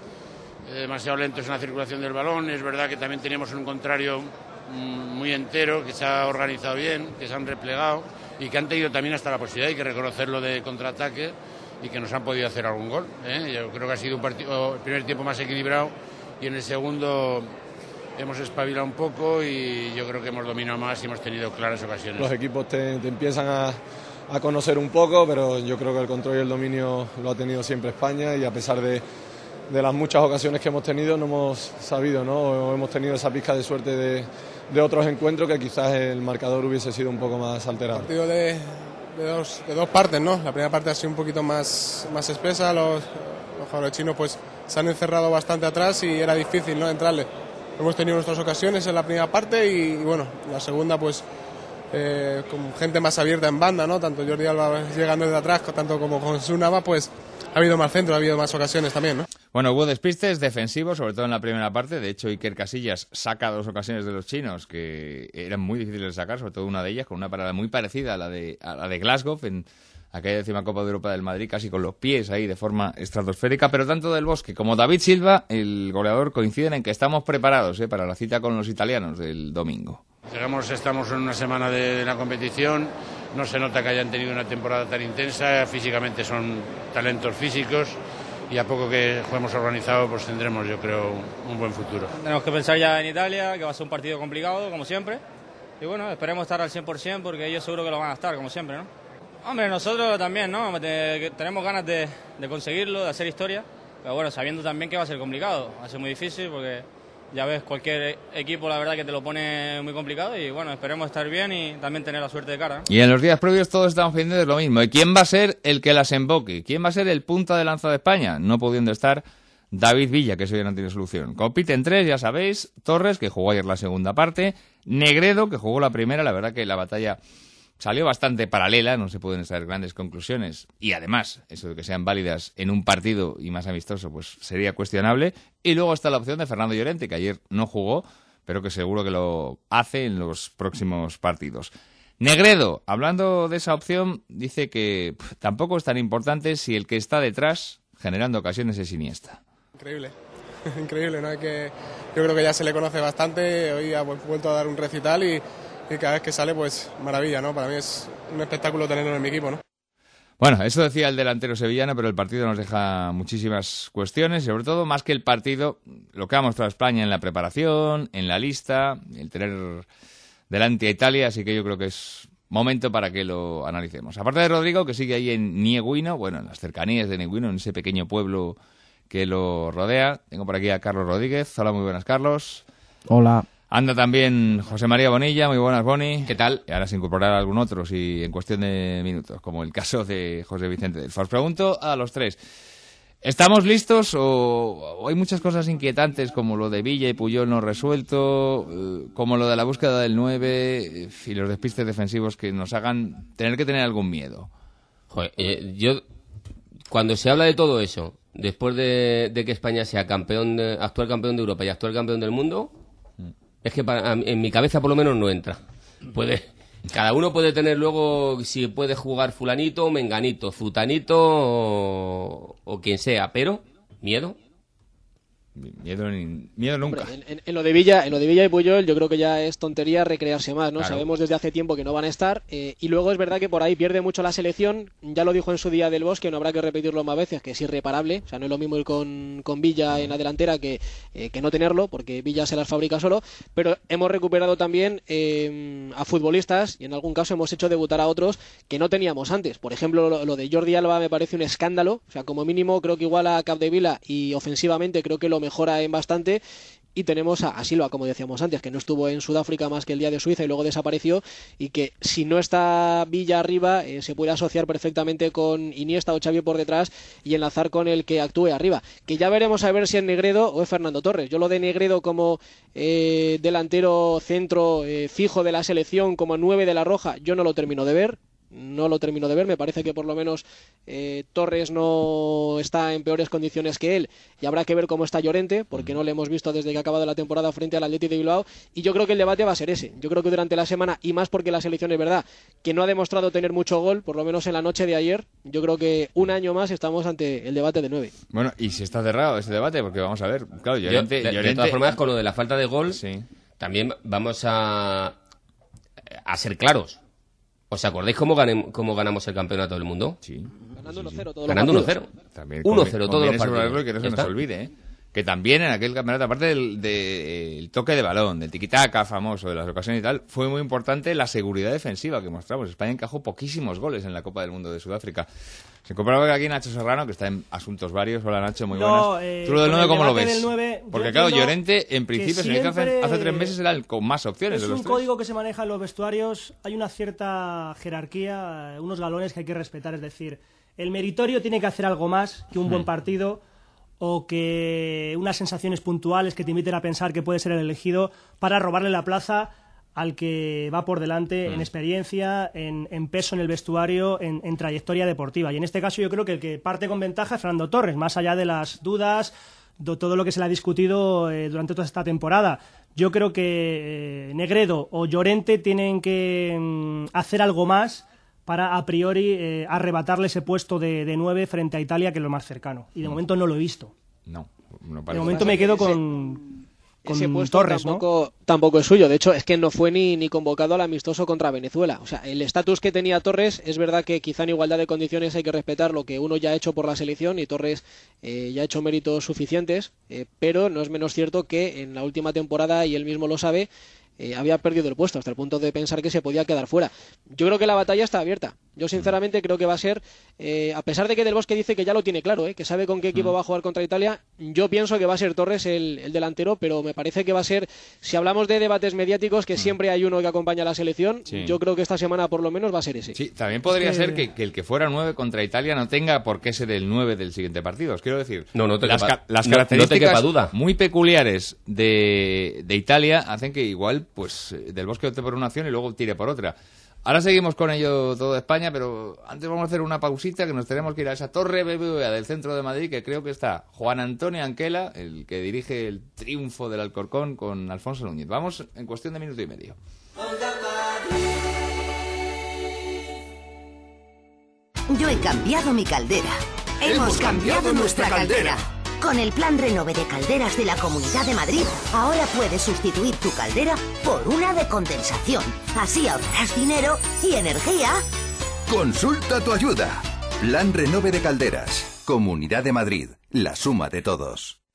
eh, demasiado lentos en la circulación del balón. Es verdad que también teníamos un contrario mm, muy entero, que se ha organizado bien, que se han replegado y que han tenido también hasta la posibilidad, hay que reconocerlo, de contraataque y que nos han podido hacer algún gol, ¿eh? Yo creo que ha sido un partido, el primer tiempo más equilibrado y en el segundo hemos espabilado un poco y yo creo que hemos dominado más y hemos tenido claras ocasiones. Los equipos te, te empiezan a, a conocer un poco, pero yo creo que el control y el dominio lo ha tenido siempre España y a pesar de, de las muchas ocasiones que hemos tenido no hemos sabido, ¿no? O hemos tenido esa pizca de suerte de, de otros encuentros que quizás el marcador hubiese sido un poco más alterado. Partido de, de, dos, de dos partes, ¿no? La primera parte ha sido un poquito más, más espesa, los, los jugadores chinos pues se han encerrado bastante atrás y era difícil, ¿no?, entrarle. Hemos tenido nuestras ocasiones en la primera parte y, y bueno, la segunda pues eh, con gente más abierta en banda, ¿no? Tanto Jordi Alba llegando desde atrás, tanto como con Sunama, pues ha habido más centro, ha habido más ocasiones también, ¿no? Bueno, hubo despistes defensivos, sobre todo en la primera parte. De hecho, Iker Casillas saca dos ocasiones de los chinos que eran muy difíciles de sacar, sobre todo una de ellas con una parada muy parecida a la de, a la de Glasgow en aquella décima Copa de Europa del Madrid, casi con los pies ahí de forma estratosférica. Pero tanto Del Bosque como David Silva, el goleador, coinciden en que estamos preparados ¿eh? para la cita con los italianos del domingo. Llegamos, estamos en una semana de, de la competición, no se nota que hayan tenido una temporada tan intensa, físicamente son talentos físicos y a poco que juguemos organizado pues tendremos, yo creo, un buen futuro. Tenemos que pensar ya en Italia, que va a ser un partido complicado, como siempre, y bueno, esperemos estar al cien por ciento porque ellos seguro que lo van a estar, como siempre, ¿no? Hombre, nosotros también, ¿no? Tenemos ganas de, de conseguirlo, de hacer historia, pero bueno, sabiendo también que va a ser complicado, va a ser muy difícil porque ya ves, cualquier equipo la verdad que te lo pone muy complicado y bueno, esperemos estar bien y también tener la suerte de cara, ¿no? Y en los días previos todos estamos pendientes de lo mismo. ¿Y quién va a ser el que las emboque? ¿Quién va a ser el punta de lanza de España? No pudiendo estar David Villa, que eso ya no tiene solución. Compiten tres, ya sabéis, Torres, que jugó ayer la segunda parte, Negredo, que jugó la primera, la verdad que la batalla salió bastante paralela, no se pueden extraer grandes conclusiones y además eso de que sean válidas en un partido y más amistoso pues sería cuestionable. Y luego está la opción de Fernando Llorente, que ayer no jugó, pero que seguro que lo hace en los próximos partidos. Negredo, hablando de esa opción, dice que pff, tampoco es tan importante si el que está detrás generando ocasiones es Iniesta. Increíble, increíble, ¿no? Hay que, yo creo que ya se le conoce bastante, hoy ha vuelto a dar un recital y y cada vez que sale, pues maravilla, ¿no? Para mí es un espectáculo tenerlo en mi equipo, ¿no? Bueno, eso decía el delantero sevillano, pero el partido nos deja muchísimas cuestiones y sobre todo, más que el partido, lo que ha mostrado España en la preparación, en la lista, el tener delante a Italia, así que yo creo que es momento para que lo analicemos. Aparte de Rodrigo, que sigue ahí en Nieguino, bueno, en las cercanías de Nieguino, en ese pequeño pueblo que lo rodea, tengo por aquí a Carlos Rodríguez. Hola, muy buenas, Carlos. Hola. Anda también José María Bonilla, muy buenas, Boni. ¿Qué tal? Y ahora se incorporará algún otro, si en cuestión de minutos, como el caso de José Vicente del Faro. Os pregunto a los tres, ¿estamos listos o, o hay muchas cosas inquietantes como lo de Villa y Puyol no resuelto, eh, como lo de la búsqueda del nueve y los despistes defensivos que nos hagan tener que tener algún miedo? Joder, eh, yo, cuando se habla de todo eso, después de, de que España sea campeón, de, actual campeón de Europa y actual campeón del mundo, es que para, en mi cabeza por lo menos no entra. Puede, cada uno puede tener luego, si puede jugar fulanito, menganito, zutanito o, o quien sea, pero miedo. Miedo, ni, miedo nunca. Hombre, en, en, en lo de Villa, en lo de Villa y Puyol, yo creo que ya es tontería recrearse más, ¿no? Claro. Sabemos desde hace tiempo que no van a estar, eh, y luego es verdad que por ahí pierde mucho la selección. Ya lo dijo en su día Del Bosque, no habrá que repetirlo más veces, que es irreparable. O sea, no es lo mismo ir con, con Villa en la delantera que, eh, que no tenerlo, porque Villa se las fabrica solo. Pero hemos recuperado también eh, a futbolistas, y en algún caso hemos hecho debutar a otros que no teníamos antes. Por ejemplo, lo, lo de Jordi Alba me parece un escándalo. O sea, como mínimo creo que igual a Capdevila, y ofensivamente creo que lo mejora en bastante. Y tenemos a, a Silva, como decíamos antes, que no estuvo en Sudáfrica más que el día de Suiza y luego desapareció, y que si no está Villa arriba, eh, se puede asociar perfectamente con Iniesta o Xavi por detrás y enlazar con el que actúe arriba. Que ya veremos a ver si es Negredo o es Fernando Torres. Yo lo de Negredo como eh, delantero centro eh, fijo de la selección, como nueve de la Roja, yo no lo termino de ver. No lo termino de ver, me parece que por lo menos eh, Torres no está en peores condiciones que él, y habrá que ver cómo está Llorente, porque no le hemos visto desde que ha acabado la temporada frente al Athletic de Bilbao, y yo creo que el debate va a ser ese. Yo creo que durante la semana, y más porque la selección es verdad que no ha demostrado tener mucho gol, por lo menos en la noche de ayer, yo creo que un año más estamos ante el debate de nueve. Bueno, y si está cerrado ese debate, porque vamos a ver, claro, Llorente... Yo, de, Llorente... de todas formas, con lo de la falta de gol, sí. También vamos a, a ser claros. ¿Os acordáis cómo, ganem, cómo ganamos el campeonato del mundo? Sí. Ganando uno cero todos Ganando los uno cero. También uno cero todos los partidos. Y que no se ¿Ya nos está? olvide, ¿eh? Que también en aquel campeonato, aparte del de, el toque de balón, del tiquitaca famoso, de las ocasiones y tal, fue muy importante la seguridad defensiva que mostramos. España encajó poquísimos goles en la Copa del Mundo de Sudáfrica. Se compraba aquí Nacho Serrano, que está en asuntos varios. Hola, Nacho, muy no, buenas. Eh, ¿Tú lo del nueve cómo lo ves? Del nueve, Porque claro, Llorente, en principio, se siempre... hace, hace tres meses era el con más opciones es de los un tres. código que se maneja en los vestuarios. Hay una cierta jerarquía, unos galones que hay que respetar. Es decir, el meritorio tiene que hacer algo más que un hmm. buen partido, o que unas sensaciones puntuales que te inviten a pensar que puede ser el elegido para robarle la plaza al que va por delante mm. en experiencia, en, en peso en el vestuario, en, en trayectoria deportiva. Y en este caso yo creo que el que parte con ventaja es Fernando Torres, más allá de las dudas, de todo lo que se le ha discutido eh, durante toda esta temporada. Yo creo que eh, Negredo o Llorente tienen que mm, hacer algo más para a priori eh, arrebatarle ese puesto de, de nueve frente a Italia, que es lo más cercano. Y de momento no lo he visto. No, no de momento me quedo con, con ese puesto Torres, tampoco, ¿no? tampoco es suyo. De hecho, es que no fue ni, ni convocado al amistoso contra Venezuela. O sea, el estatus que tenía Torres, es verdad que quizá en igualdad de condiciones hay que respetar lo que uno ya ha hecho por la selección, y Torres eh, ya ha hecho méritos suficientes, eh, pero no es menos cierto que en la última temporada, y él mismo lo sabe, Eh, había perdido el puesto hasta el punto de pensar que se podía quedar fuera. Yo creo que la batalla está abierta. Yo sinceramente creo que va a ser, eh, a pesar de que Del Bosque dice que ya lo tiene claro, eh, que sabe con qué equipo mm. va a jugar contra Italia, yo pienso que va a ser Torres el, el delantero, pero me parece que va a ser, si hablamos de debates mediáticos, que mm. siempre hay uno que acompaña a la selección, sí. yo creo que esta semana por lo menos va a ser ese. Sí, también podría es que... ser que, que el que fuera nueve contra Italia no tenga por qué ser el nueve del siguiente partido. Os quiero decir, no, no te las, quepa, ca las no, características no te quepa duda. muy peculiares de, de Italia hacen que igual, pues, Del Bosque opte por una acción y luego tire por otra. Ahora seguimos con ello todo España, pero antes vamos a hacer una pausita, que nos tenemos que ir a esa torre B B V A del centro de Madrid, que creo que está Juan Antonio Anquela, el que dirige el triunfo del Alcorcón, con Alfonso Núñez. Vamos en cuestión de minuto y medio. Yo he cambiado mi caldera. Hemos cambiado nuestra caldera. Con el plan Renove de calderas de la Comunidad de Madrid, ahora puedes sustituir tu caldera por una de condensación. Así ahorrarás dinero y energía. Consulta tu ayuda. Plan Renove de calderas. Comunidad de Madrid. La suma de todos.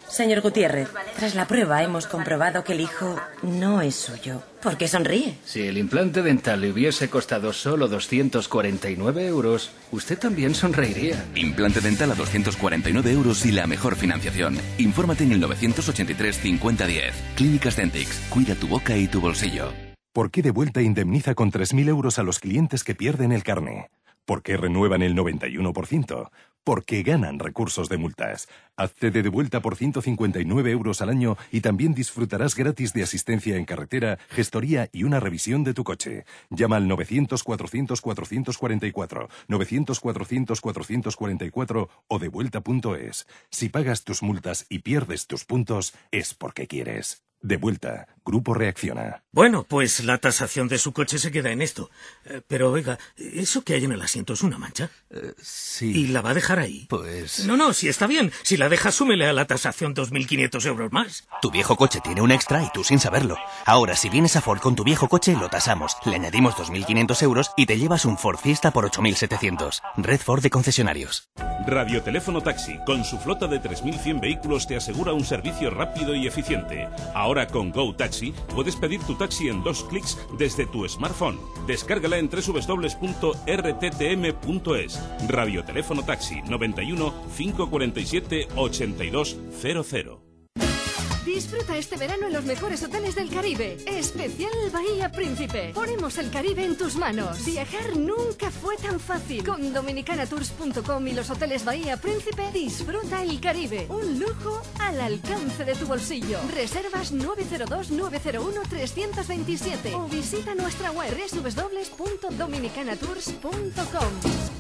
Señor Gutiérrez, tras la prueba hemos comprobado que el hijo no es suyo. ¿Por qué sonríe? Si el implante dental le hubiese costado solo doscientos cuarenta y nueve euros, usted también sonreiría. Implante dental a doscientos cuarenta y nueve euros y la mejor financiación. Infórmate en el novecientos ochenta y tres cincuenta diez. Clínicas Dentix. Cuida tu boca y tu bolsillo. ¿Por qué Devuelta indemniza con tres mil euros a los clientes que pierden el carné? ¿Por qué renuevan el noventa y uno por ciento? Porque ganan recursos de multas. Hazte de Devuelta por ciento cincuenta y nueve euros al año y también disfrutarás gratis de asistencia en carretera, gestoría y una revisión de tu coche. Llama al novecientos cuatrocientos cuatrocientos cuarenta y cuatro, novecientos cuatrocientos cuatrocientos cuarenta y cuatro o devuelta punto es. Si pagas tus multas y pierdes tus puntos, es porque quieres. Devuelta. Grupo Reacciona. Bueno, pues la tasación de su coche se queda en esto. Eh, pero oiga, ¿eso que hay en el asiento es una mancha? Uh, sí. ¿Y la va a dejar ahí? Pues... No, no, si está bien. Si la deja, súmele a la tasación dos mil quinientos euros más. Tu viejo coche tiene un extra y tú sin saberlo. Ahora, si vienes a Ford con tu viejo coche, lo tasamos. Le añadimos dos mil quinientos euros y te llevas un Ford Fiesta por ocho mil setecientos. Red Ford de concesionarios. Radioteléfono Taxi, con su flota de tres mil cien vehículos, te asegura un servicio rápido y eficiente. Ahora con Go Taxi puedes pedir tu taxi en dos clics desde tu smartphone. Descárgala en doble u doble u doble u punto r t t m punto es. Radioteléfono Taxi noventa y uno, cinco cuarenta y siete, ochenta y dos cero cero. Disfruta este verano en los mejores hoteles del Caribe. Especial Bahía Príncipe. Ponemos el Caribe en tus manos. Viajar nunca fue tan fácil. Con dominicana tours punto com y los hoteles Bahía Príncipe, disfruta el Caribe. Un lujo al alcance de tu bolsillo. Reservas nueve cero dos, nueve cero uno, tres dos siete o visita nuestra web doble u doble u doble u punto dominicana tours punto com.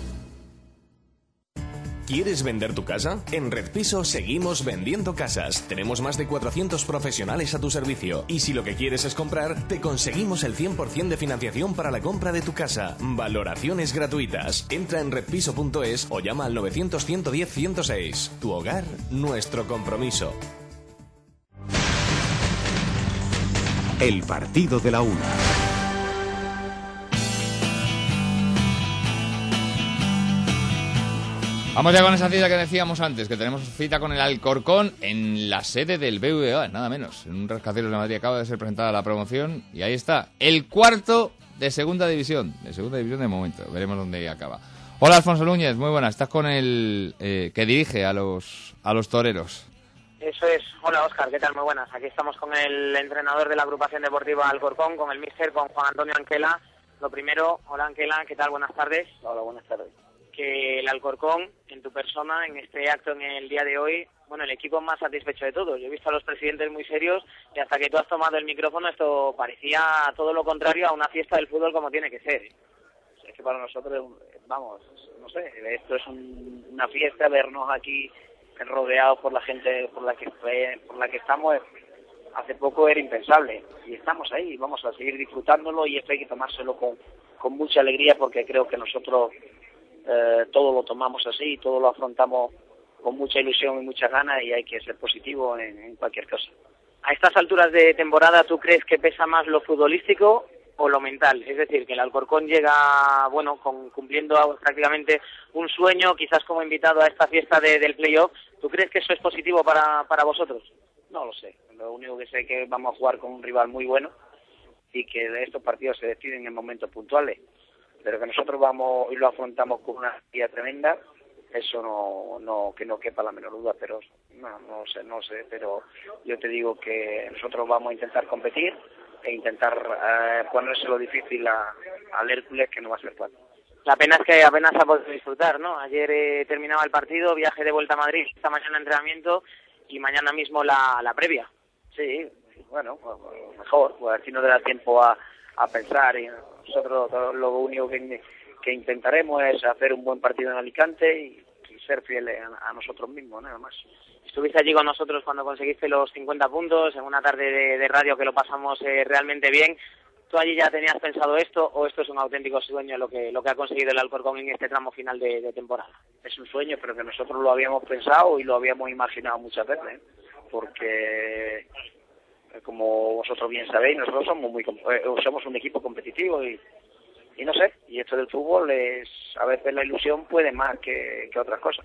¿Quieres vender tu casa? En Red Piso seguimos vendiendo casas. Tenemos más de cuatrocientos profesionales a tu servicio. Y si lo que quieres es comprar, te conseguimos el cien por ciento de financiación para la compra de tu casa. Valoraciones gratuitas. Entra en red piso punto es o llama al novecientos, ciento diez, ciento seis. Tu hogar, nuestro compromiso. El partido de la una. Vamos ya con esa cita que decíamos antes, que tenemos cita con el Alcorcón en la sede del B B V A, nada menos. En un rascacielos de Madrid acaba de ser presentada la promoción y ahí está, el cuarto de segunda división, de segunda división de momento, veremos dónde acaba. Hola Alfonso Núñez, muy buenas, estás con el eh, que dirige a los, a los toreros. Eso es, hola Óscar, ¿qué tal? Muy buenas, aquí estamos con el entrenador de la agrupación deportiva Alcorcón, con el míster, con Juan Antonio Anquela. Lo primero, hola Anquela, ¿qué tal? Buenas tardes. Hola, buenas tardes. Que el Alcorcón, en tu persona, en este acto en el día de hoy, bueno, el equipo más satisfecho de todos. Yo he visto a los presidentes muy serios y hasta que tú has tomado el micrófono esto parecía todo lo contrario a una fiesta del fútbol como tiene que ser. Es que para nosotros, vamos, no sé, esto es un, una fiesta, vernos aquí rodeados por la gente por la que por la que estamos, hace poco era impensable y estamos ahí, vamos a seguir disfrutándolo y esto hay que tomárselo con, con mucha alegría porque creo que nosotros Eh, todo lo tomamos así, todo lo afrontamos con mucha ilusión y muchas ganas y hay que ser positivo en, en cualquier cosa. A estas alturas de temporada, ¿tú crees que pesa más lo futbolístico o lo mental? Es decir, que el Alcorcón llega, bueno, con, cumpliendo prácticamente un sueño, quizás como invitado a esta fiesta de, del playoff. ¿Tú crees que eso es positivo para, para vosotros? No lo sé. Lo único que sé es que vamos a jugar con un rival muy bueno y que de estos partidos se deciden en momentos puntuales. Pero que nosotros vamos y lo afrontamos con una energía tremenda, eso no, no que no quepa la menor duda, pero no, no sé, no sé, pero yo te digo que nosotros vamos a intentar competir e intentar eh, ponérselo difícil a, al Hércules, que no va a ser fácil. La pena es que apenas ha podido disfrutar, ¿no? Ayer eh, terminaba el partido, viaje de vuelta a Madrid, esta mañana entrenamiento y mañana mismo la, la previa. Sí, bueno, mejor, pues así no te da tiempo a, a pensar y nosotros lo único que, que intentaremos es hacer un buen partido en Alicante y, y ser fieles a, a nosotros mismos, nada más. Estuviste allí con nosotros cuando conseguiste los cincuenta puntos, en una tarde de, de radio que lo pasamos eh, realmente bien. ¿Tú allí ya tenías pensado esto o esto es un auténtico sueño lo que lo que ha conseguido el Alcorcón en este tramo final de, de temporada? Es un sueño, pero que nosotros lo habíamos pensado y lo habíamos imaginado muchas veces, ¿eh? Porque como vosotros bien sabéis, nosotros somos muy somos un equipo competitivo y, y no sé, y esto del fútbol es, a veces la ilusión puede más que, que otras cosas.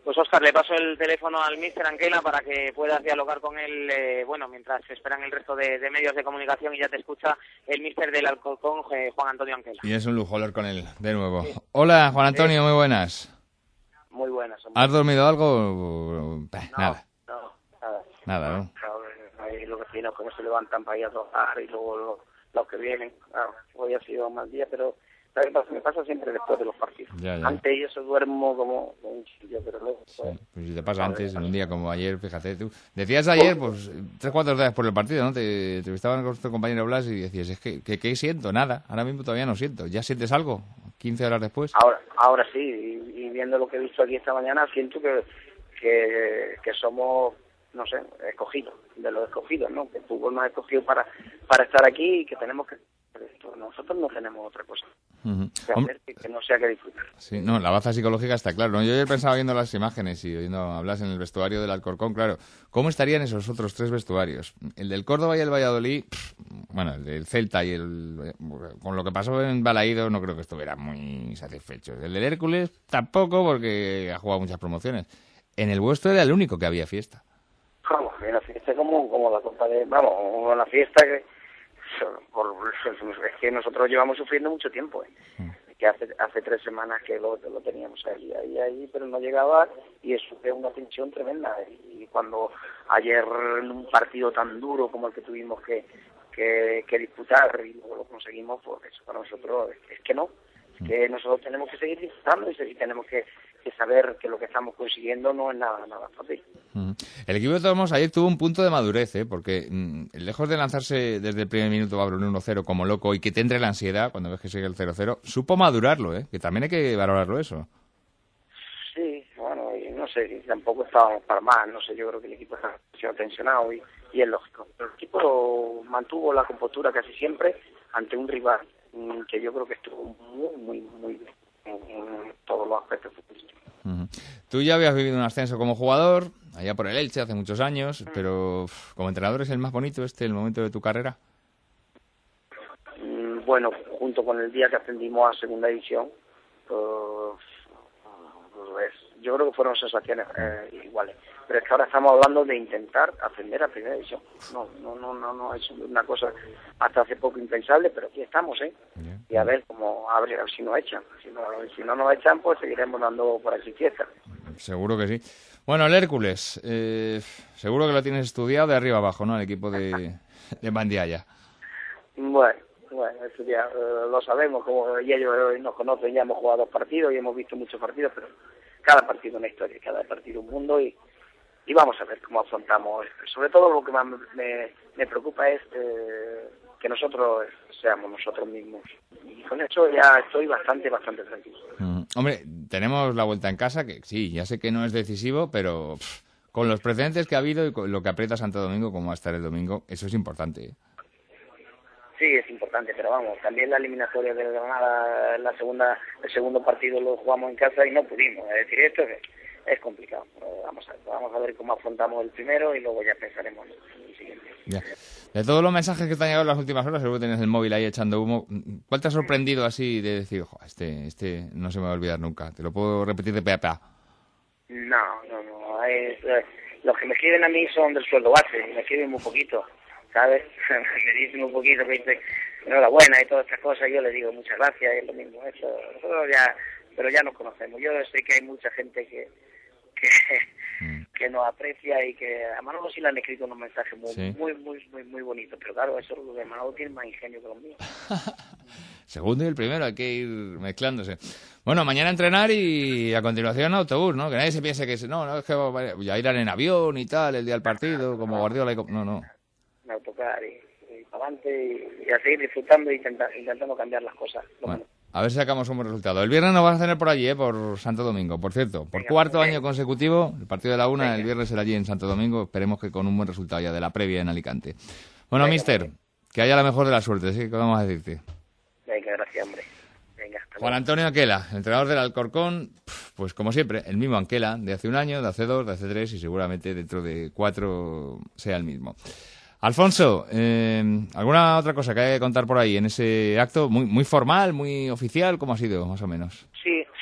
Pues Óscar, le paso el teléfono al míster Anquela para que puedas dialogar con él, eh, bueno, mientras esperan el resto de, de medios de comunicación y ya te escucha el míster del Alcorcón, eh, Juan Antonio Anquela. Y es un lujo hablar con él, de nuevo. Sí. Hola, Juan Antonio, sí. Muy buenas. Muy buenas. Hombre. ¿Has dormido algo? Eh, no, nada. No, nada. Nada, ¿no? Claro, ahí los vecinos cómo se levantan para ir a trabajar y luego los, los que vienen. Claro, hoy ha sido un mal día, pero... ¿Sabes qué pasa? Me pasa siempre después de los partidos. Ya, ya. Antes yo eso duermo como un chillo, pero luego... Sí, pues si te pasa antes, en un día como ayer, fíjate tú. Decías ayer, pues, tres, cuatro días por el partido, ¿no? Te entrevistaban con tu compañero Blas y decías, es que, que, ¿qué siento? Nada. Ahora mismo todavía no siento. ¿Ya sientes algo? quince horas después. Ahora ahora sí, y, y viendo lo que he visto aquí esta mañana, siento que, que, que somos, no sé, escogidos, de los escogidos, ¿no? Que el fútbol nos ha escogido para, para estar aquí y que tenemos que... Nosotros no tenemos otra cosa. Uh-huh. Que hacer que, que no sea que disfrutar. Sí, no, la baza psicológica está claro, ¿no? Yo ayer pensaba viendo las imágenes y oyendo hablas en el vestuario del Alcorcón, claro, ¿cómo estarían esos otros tres vestuarios? El del Córdoba y el Valladolid, pff, bueno, el del Celta y el... Con lo que pasó en Balaído no creo que estuviera muy satisfecho. El del Hércules tampoco, porque ha jugado muchas promociones. En el vuestro era el único que había fiesta. Vamos, la fiesta como, como la copa de... Vamos, una fiesta que... Por, es que nosotros llevamos sufriendo mucho tiempo, ¿eh? Mm. Que hace hace tres semanas que lo, lo teníamos ahí, ahí, ahí, pero no llegaba y eso es una tensión tremenda. Y cuando ayer en un partido tan duro como el que tuvimos que, que, que disputar y luego lo conseguimos, pues eso para nosotros es, es que no, es que nosotros tenemos que seguir disfrutando y, y tenemos que, que saber que lo que estamos consiguiendo no es nada, nada fácil. Mm. El equipo de todos modos ayer tuvo un punto de madurez, ¿eh? Porque mm, lejos de lanzarse desde el primer minuto a un uno cero como loco y que te entre la ansiedad cuando ves que sigue el cero cero, supo madurarlo, ¿eh? Que también hay que valorarlo eso. Sí, bueno, y no sé, tampoco estábamos para más, no sé, yo creo que el equipo está tensionado y, y es lógico. Pero el equipo mantuvo la compostura casi siempre ante un rival mm, que yo creo que estuvo muy, muy, muy bien en, en todos los aspectos futbolísticos. Uh-huh. Tú ya habías vivido un ascenso como jugador, allá por el Elche hace muchos años, uh-huh. pero uf, como entrenador ¿es el más bonito este, el momento de tu carrera? Mm, bueno, junto con el día que ascendimos a segunda división, pues, pues yo creo que fueron sensaciones eh, iguales. Pero es que ahora estamos hablando de intentar ascender a primera división. No, no, no, no, no es una cosa hasta hace poco impensable, pero aquí estamos, ¿eh? Yeah. Y a ver cómo a ver, a ver si nos echan. Si no, si no nos echan, pues seguiremos dando por aquí fiesta. Seguro que sí. Bueno, el Hércules, eh, seguro que lo tienes estudiado de arriba abajo, ¿no? El equipo de, de Mandiaya. Bueno, bueno, eso ya uh, lo sabemos, como y ellos nos conocen, ya hemos jugado dos partidos y hemos visto muchos partidos, pero cada partido una historia, cada partido un mundo y y vamos a ver cómo afrontamos esto. Sobre todo lo que más me, me preocupa es eh, que nosotros seamos nosotros mismos. Y con eso ya estoy bastante, bastante tranquilo. Mm. Hombre, tenemos la vuelta en casa, que sí, ya sé que no es decisivo, pero pff, con los precedentes que ha habido y con lo que aprieta Santo Domingo, como va a estar el domingo, eso es importante, ¿eh? Sí, es importante, pero vamos, también la eliminatoria de Granada, la segunda, el segundo partido lo jugamos en casa y no pudimos. Es decir, esto es... es complicado. Vamos a, vamos a ver cómo afrontamos el primero y luego ya pensaremos en el siguiente. Ya. De todos los mensajes que te han llegado en las últimas horas, seguro que tienes el móvil ahí echando humo. ¿Cuál te ha sorprendido así de decir, ojo, este, este no se me va a olvidar nunca? Te lo puedo repetir de pe a pa. No, no, no. Es, eh, los que me escriben a mí son del sueldo base, me escriben muy poquito, ¿sabes? Me dicen un poquito que dicen enhorabuena y todas estas cosas. Yo les digo muchas gracias, es lo mismo. Eso, nosotros ya, pero ya nos conocemos. Yo sé que hay mucha gente que que, mm. que nos aprecia y que a Manolo sí le han escrito unos mensajes muy, sí. muy, muy, muy, muy bonitos, pero claro, eso lo de Manolo tiene más ingenio que los míos. Segundo y el primero, hay que ir mezclándose. Bueno, mañana entrenar y a continuación autobús, ¿no? Que nadie se piense que no, no es que ya irán en avión y tal el día del partido, como Guardiola y... No, no. Un autocar y, y para adelante y, y a seguir disfrutando e intentar, intentando cambiar las cosas. Bueno. A ver si sacamos un buen resultado. El viernes nos vas a tener por allí, ¿eh? Por Santo Domingo. Por cierto, por Venga, cuarto año consecutivo, el partido de la una, Venga. El viernes será allí en Santo Domingo. Esperemos que con un buen resultado ya de la previa en Alicante. Bueno, Venga, mister, hombre. Que haya la mejor de la suerte, ¿sí? ¿Qué vamos a decirte? Venga, gracias, hombre. Venga, hasta Juan Antonio Anquela, entrenador del Alcorcón, pues como siempre, el mismo Anquela, de hace un año, de hace dos, de hace tres y seguramente dentro de cuatro sea el mismo. Alfonso, eh, ¿alguna otra cosa que hay que contar por ahí en ese acto? Muy muy formal, muy oficial, ¿cómo ha sido, más o menos? Sí,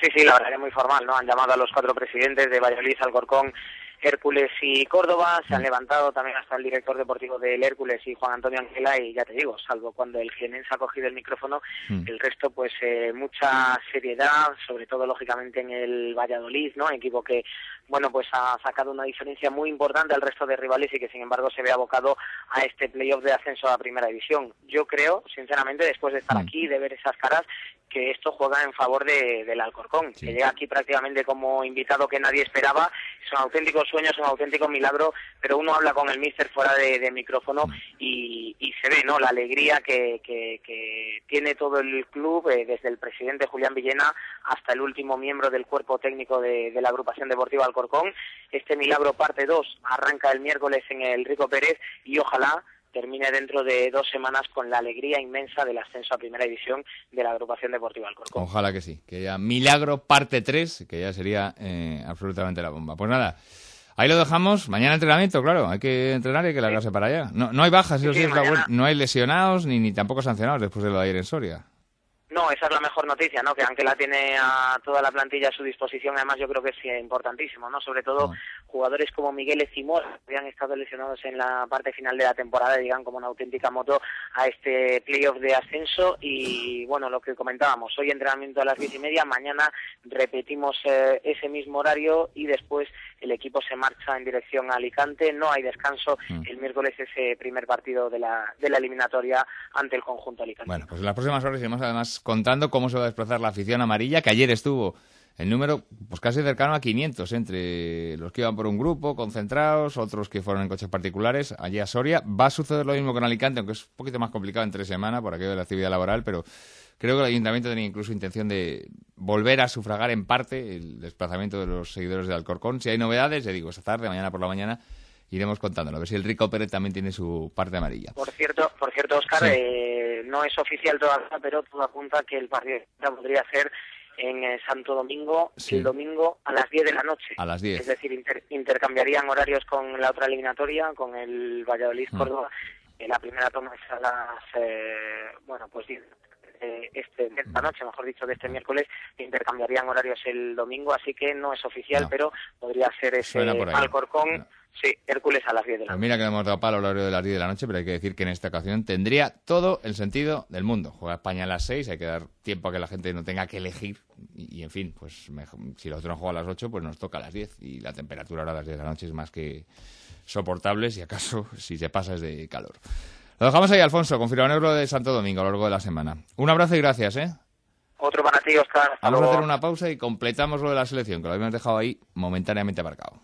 Sí, sí, la verdad que es muy formal, ¿no? Han llamado a los cuatro presidentes de Valladolid, Alcorcón, Hércules y Córdoba, se han levantado también hasta el director deportivo del Hércules y Juan Antonio Ángela, y ya te digo, salvo cuando el jienense ha cogido el micrófono, mm. el resto pues eh, mucha seriedad, sobre todo lógicamente en el Valladolid, ¿no? Equipo que, bueno, pues ha sacado una diferencia muy importante al resto de rivales y que sin embargo se ve abocado a este playoff de ascenso a la primera división. Yo creo, sinceramente, después de estar mm. aquí, de ver esas caras, que esto juega en favor de, del Alcorcón, sí. que llega aquí prácticamente como invitado que nadie esperaba. Es un auténtico sueño, es un auténtico milagro, pero uno habla con el míster fuera de, de micrófono y, y se ve, ¿no?, la alegría que, que, que tiene todo el club, eh, desde el presidente Julián Villena hasta el último miembro del cuerpo técnico de, de la agrupación deportiva Alcorcón. Este milagro parte dos arranca el miércoles en el Rico Pérez y ojalá termine dentro de dos semanas con la alegría inmensa del ascenso a primera división de la agrupación deportiva Alcorcón. Ojalá que sí, que ya milagro parte tres, que ya sería eh, absolutamente la bomba. Pues nada, ahí lo dejamos. Mañana entrenamiento, claro, hay que entrenar y hay que largarse sí. para allá. No, no hay bajas, eso sí, sí es la buena. No hay lesionados ni, ni tampoco sancionados después de lo de ayer en Soria. No, esa es la mejor noticia, ¿no? Que Ángela tiene a toda la plantilla a su disposición, además yo creo que es importantísimo, ¿no? Sobre todo no. jugadores como Miguel Ezimor, que han estado lesionados en la parte final de la temporada, llegan como una auténtica moto a este playoff de ascenso y, bueno, lo que comentábamos, hoy entrenamiento a las diez y media, mañana repetimos eh, ese mismo horario y después el equipo se marcha en dirección a Alicante, no hay descanso, mm. el miércoles ese primer partido de la, de la eliminatoria ante el conjunto Alicante. Bueno, pues en las próximas horas iremos además contando cómo se va a desplazar la afición amarilla, que ayer estuvo el número pues casi cercano a quinientos, entre los que iban por un grupo, concentrados, otros que fueron en coches particulares, allí a Soria. Va a suceder lo mismo con Alicante, aunque es un poquito más complicado entre semana por aquello de la actividad laboral, pero creo que el Ayuntamiento tenía incluso intención de volver a sufragar en parte el desplazamiento de los seguidores de Alcorcón. Si hay novedades, ya digo, esta tarde, mañana por la mañana, iremos contándolo. A ver si el Rico Pérez también tiene su parte amarilla. Por cierto, por cierto, Óscar, sí. eh, no es oficial todavía, pero todo apunta que el partido podría ser en eh, Santo Domingo, sí. el domingo a las diez de la noche. A las diez. Es decir, inter, intercambiarían horarios con la otra eliminatoria, con el Valladolid-Córdoba. Mm. Eh, la primera toma es a las, eh, bueno, pues diez. Este, de esta noche, mejor dicho, de este miércoles, intercambiarían horarios el domingo, así que no es oficial, no. pero podría ser ese Alcorcón, no. sí, Hércules a las diez de la noche. Pues mira que le hemos dado palo al horario de las diez de la noche, pero hay que decir que en esta ocasión tendría todo el sentido del mundo. Juega España a las seis, hay que dar tiempo a que la gente no tenga que elegir, y, y en fin, pues mejor, si los otros juegan a las ocho, pues nos toca a las diez, y la temperatura ahora a las diez de la noche es más que soportable, si acaso, si se pasa es de calor. Lo dejamos ahí, Alfonso, con Filoneuro de Santo Domingo a lo largo de la semana. Un abrazo y gracias, ¿eh? Otro para ti, Óscar. Vamos luego. a hacer una pausa y completamos lo de la selección, que lo habíamos dejado ahí momentáneamente aparcado.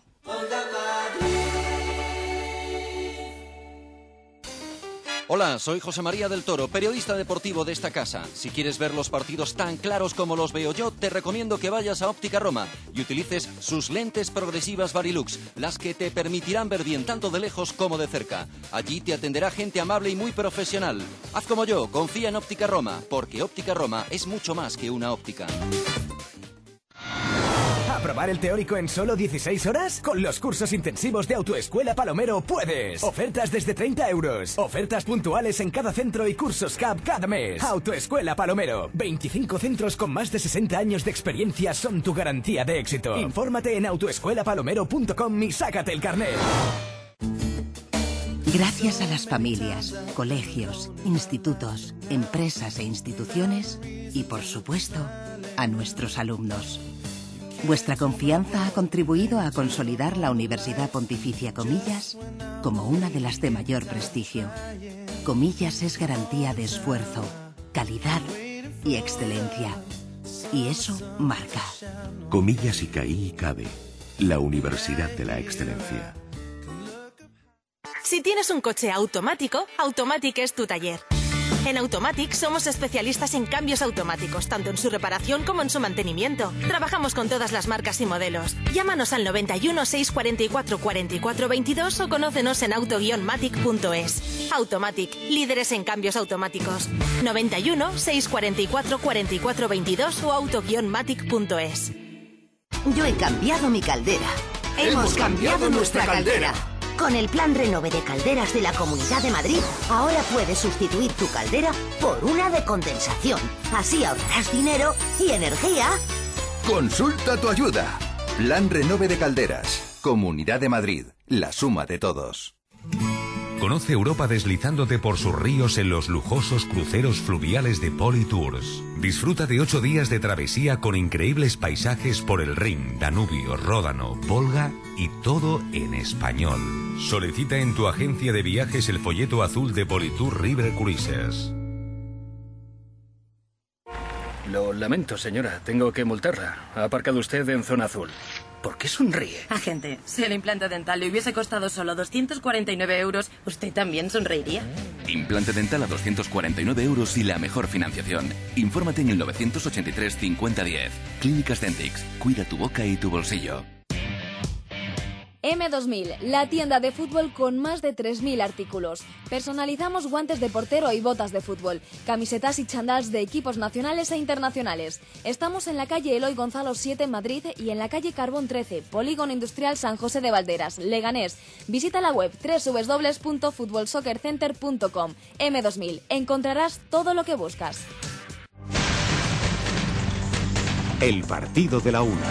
Hola, soy José María del Toro, periodista deportivo de esta casa. Si quieres ver los partidos tan claros como los veo yo, te recomiendo que vayas a Óptica Roma y utilices sus lentes progresivas Varilux, las que te permitirán ver bien tanto de lejos como de cerca. Allí te atenderá gente amable y muy profesional. Haz como yo, confía en Óptica Roma, porque Óptica Roma es mucho más que una óptica. ¿Aprobar el teórico en solo dieciséis horas? Con los cursos intensivos de Autoescuela Palomero puedes. Ofertas desde treinta euros. Ofertas puntuales en cada centro y cursos C A P cada mes. Autoescuela Palomero. veinticinco centros con más de sesenta años de experiencia son tu garantía de éxito. Infórmate en autoescuela palomero punto com y sácate el carnet. Gracias a las familias, colegios, institutos, empresas e instituciones y, por supuesto, a nuestros alumnos. Vuestra confianza ha contribuido a consolidar la Universidad Pontificia Comillas como una de las de mayor prestigio. Comillas es garantía de esfuerzo, calidad y excelencia. Y eso marca. Comillas y Caí y Cabe, la Universidad de la Excelencia. Si tienes un coche automático, Automatic es tu taller. En Automatic somos especialistas en cambios automáticos, tanto en su reparación como en su mantenimiento. Trabajamos con todas las marcas y modelos. Llámanos al noventa y uno, seiscientos cuarenta y cuatro, cuarenta y cuatro veintidós o conócenos en auto guion matic punto es. Automatic, líderes en cambios automáticos. noventa y uno, seiscientos cuarenta y cuatro, cuarenta y cuatro veintidós o auto guion matic punto es. Yo he cambiado mi caldera. Hemos cambiado nuestra caldera. Con el plan Renove de calderas de la Comunidad de Madrid, ahora puedes sustituir tu caldera por una de condensación. Así ahorrarás dinero y energía. Consulta tu ayuda. Plan Renove de Calderas. Comunidad de Madrid. La suma de todos. Conoce Europa deslizándote por sus ríos en los lujosos cruceros fluviales de Politours. Disfruta de ocho días de travesía con increíbles paisajes por el Rin, Danubio, Ródano, Volga y todo en español. Solicita en tu agencia de viajes el folleto azul de Politour River Cruises. Lo lamento, señora. Tengo que multarla. Ha aparcado usted en zona azul. ¿Por qué sonríe? Agente, si el implante dental le hubiese costado solo doscientos cuarenta y nueve euros, ¿usted también sonreiría? Implante dental a doscientos cuarenta y nueve euros y la mejor financiación. Infórmate en el novecientos ochenta y tres cincuenta diez. Clínicas Dentix. Cuida tu boca y tu bolsillo. eme dos mil, la tienda de fútbol con más de tres mil artículos. Personalizamos guantes de portero y botas de fútbol, camisetas y chandals de equipos nacionales e internacionales. Estamos en la calle Eloy Gonzalo siete en Madrid y en la calle Carbón trece, Polígono Industrial San José de Valderas, Leganés. Visita la web doble u doble u doble u punto fútbol soccer center punto com. eme dos mil, encontrarás todo lo que buscas. El partido de la una.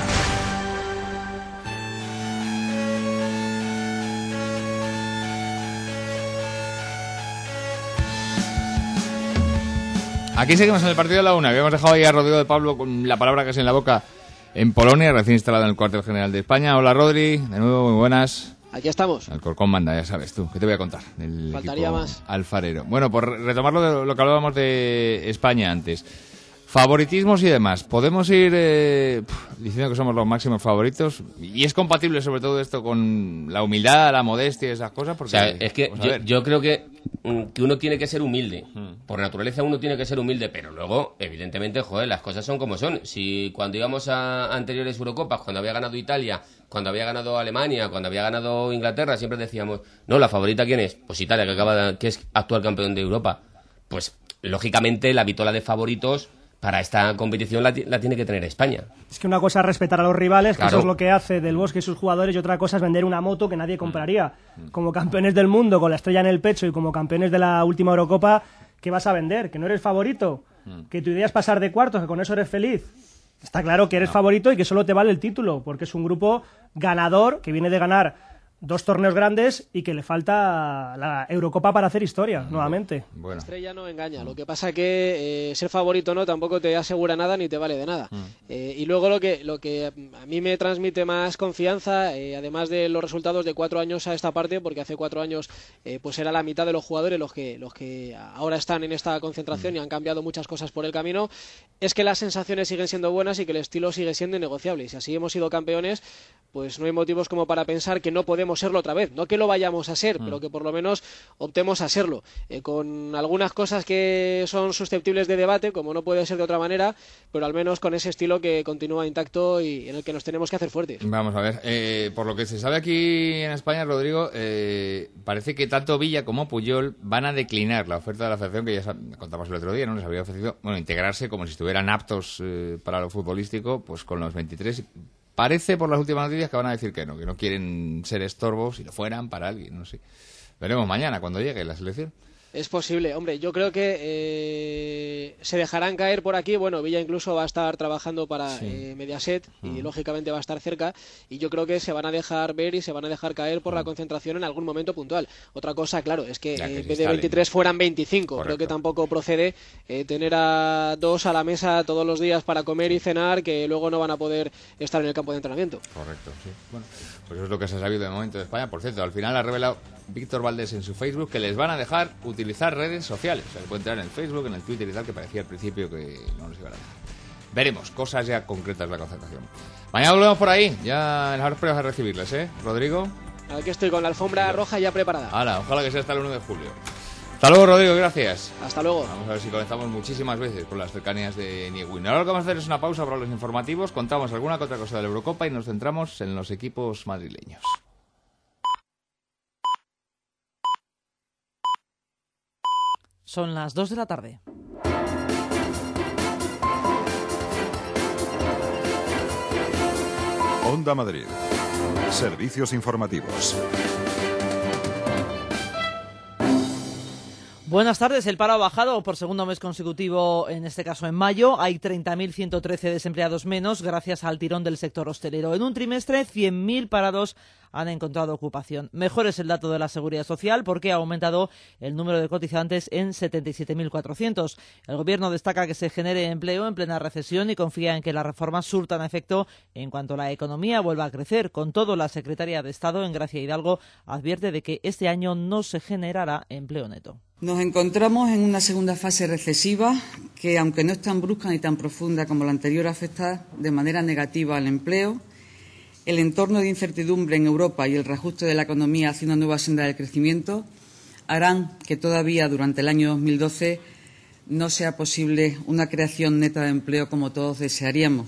Aquí seguimos en el partido de la una. Habíamos dejado ahí a Rodrigo de Pablo con la palabra casi en la boca en Polonia, recién instalado en el cuartel general de España. Hola, Rodri. De nuevo, muy buenas. Aquí estamos. Alcorcón manda, ya sabes tú. ¿Qué te voy a contar? Del Faltaría equipo más. alfarero. Bueno, por retomarlo de lo que hablábamos de España antes. Favoritismos y demás. Podemos ir eh, diciendo que somos los máximos favoritos. Y es compatible sobre todo esto con la humildad, la modestia y esas cosas. Porque, o sea, es que yo, yo creo que, que uno tiene que ser humilde. Hmm. Por naturaleza uno tiene que ser humilde, pero luego, evidentemente, joder, las cosas son como son. Si cuando íbamos a anteriores Eurocopas, cuando había ganado Italia, cuando había ganado Alemania, cuando había ganado Inglaterra, siempre decíamos, no, ¿la favorita quién es? Pues Italia, que acaba de, que es actual campeón de Europa. Pues, lógicamente, la vitola de favoritos para esta competición la, la tiene que tener España. Es que una cosa es respetar a los rivales, que claro. Eso es lo que hace Del Bosque y sus jugadores, y otra cosa es vender una moto que nadie compraría. Mm. Como campeones del mundo, con la estrella en el pecho y como campeones de la última Eurocopa, ¿qué vas a vender? ¿Que no eres favorito? Mm. ¿Que tu idea es pasar de cuartos, que con eso eres feliz? Está claro que eres no. favorito y que solo te vale el título, porque es un grupo ganador, que viene de ganar dos torneos grandes y que le falta la Eurocopa para hacer historia, mm. nuevamente. Bueno. La estrella no engaña, lo que pasa que eh, ser favorito no tampoco te asegura nada ni te vale de nada. Mm. Eh, y luego lo que, lo que a mí me transmite más confianza, eh, además de los resultados de cuatro años a esta parte, porque hace cuatro años eh, pues era la mitad de los jugadores los que, los que ahora están en esta concentración mm. y han cambiado muchas cosas por el camino, es que las sensaciones siguen siendo buenas y que el estilo sigue siendo innegociable. Y si así hemos sido campeones, pues no hay motivos como para pensar que no podemos serlo otra vez, no que lo vayamos a ser, mm. pero que por lo menos optemos a serlo, eh, con algunas cosas que son susceptibles de debate, como no puede ser de otra manera, pero al menos con ese estilo que continúa intacto y en el que nos tenemos que hacer fuertes. Vamos a ver, eh, por lo que se sabe aquí en España, Rodrigo, eh, parece que tanto Villa como Puyol van a declinar la oferta de la federación, que ya contamos el otro día, ¿no? Les había ofrecido, bueno, integrarse como si estuvieran aptos eh, para lo futbolístico, pues con los veintitrés. Parece por las últimas noticias que van a decir que no, que no quieren ser estorbos, si lo fueran, para alguien, no sé. Veremos mañana cuando llegue la selección. Es posible, hombre, yo creo que eh, se dejarán caer por aquí. Bueno, Villa incluso va a estar trabajando para sí. eh, Mediaset y uh-huh. lógicamente va a estar cerca, y yo creo que se van a dejar ver y se van a dejar caer por uh-huh. la concentración en algún momento puntual. Otra cosa, claro, es que, que en vez de veintitrés fueran veinticinco. Correcto. Creo que tampoco procede eh, tener a dos a la mesa todos los días para comer y cenar, que luego no van a poder estar en el campo de entrenamiento. Correcto, sí. Bueno, pues eso es lo que se ha sabido de momento de España. Por cierto, al final ha revelado Víctor Valdés en su Facebook que les van a dejar utilizar redes sociales. O sea, que pueden entrar en el Facebook, en el Twitter y tal, que parecía al principio que no les iban a dejar. Veremos, cosas ya concretas de la concentración. Mañana volvemos por ahí, ya en las horas previas a recibirles, ¿eh? Rodrigo. Aquí estoy con la alfombra roja ya preparada. Hala, ojalá que sea hasta el uno de julio. Hasta luego, Rodrigo, gracias. Hasta luego. Vamos a ver si comenzamos muchísimas veces con las cercanías de Niewin. Ahora lo que vamos a hacer es una pausa para los informativos, contamos alguna que otra cosa de la Eurocopa y nos centramos en los equipos madrileños. Son las dos de la tarde. Onda Madrid. Servicios informativos. Buenas tardes. El paro ha bajado por segundo mes consecutivo, en este caso en mayo. Hay treinta mil ciento trece desempleados menos gracias al tirón del sector hostelero. En un trimestre, cien mil parados han encontrado ocupación. Mejor es el dato de la Seguridad Social porque ha aumentado el número de cotizantes en setenta y siete mil cuatrocientos. El Gobierno destaca que se genere empleo en plena recesión y confía en que las reformas surtan efecto en cuanto la economía vuelva a crecer. Con todo, la Secretaria de Estado, Engracia Hidalgo, advierte de que este año no se generará empleo neto. Nos encontramos en una segunda fase recesiva que, aunque no es tan brusca ni tan profunda como la anterior, afecta de manera negativa al empleo. El entorno de incertidumbre en Europa y el reajuste de la economía hacia una nueva senda del crecimiento harán que todavía durante el año dos mil doce no sea posible una creación neta de empleo como todos desearíamos.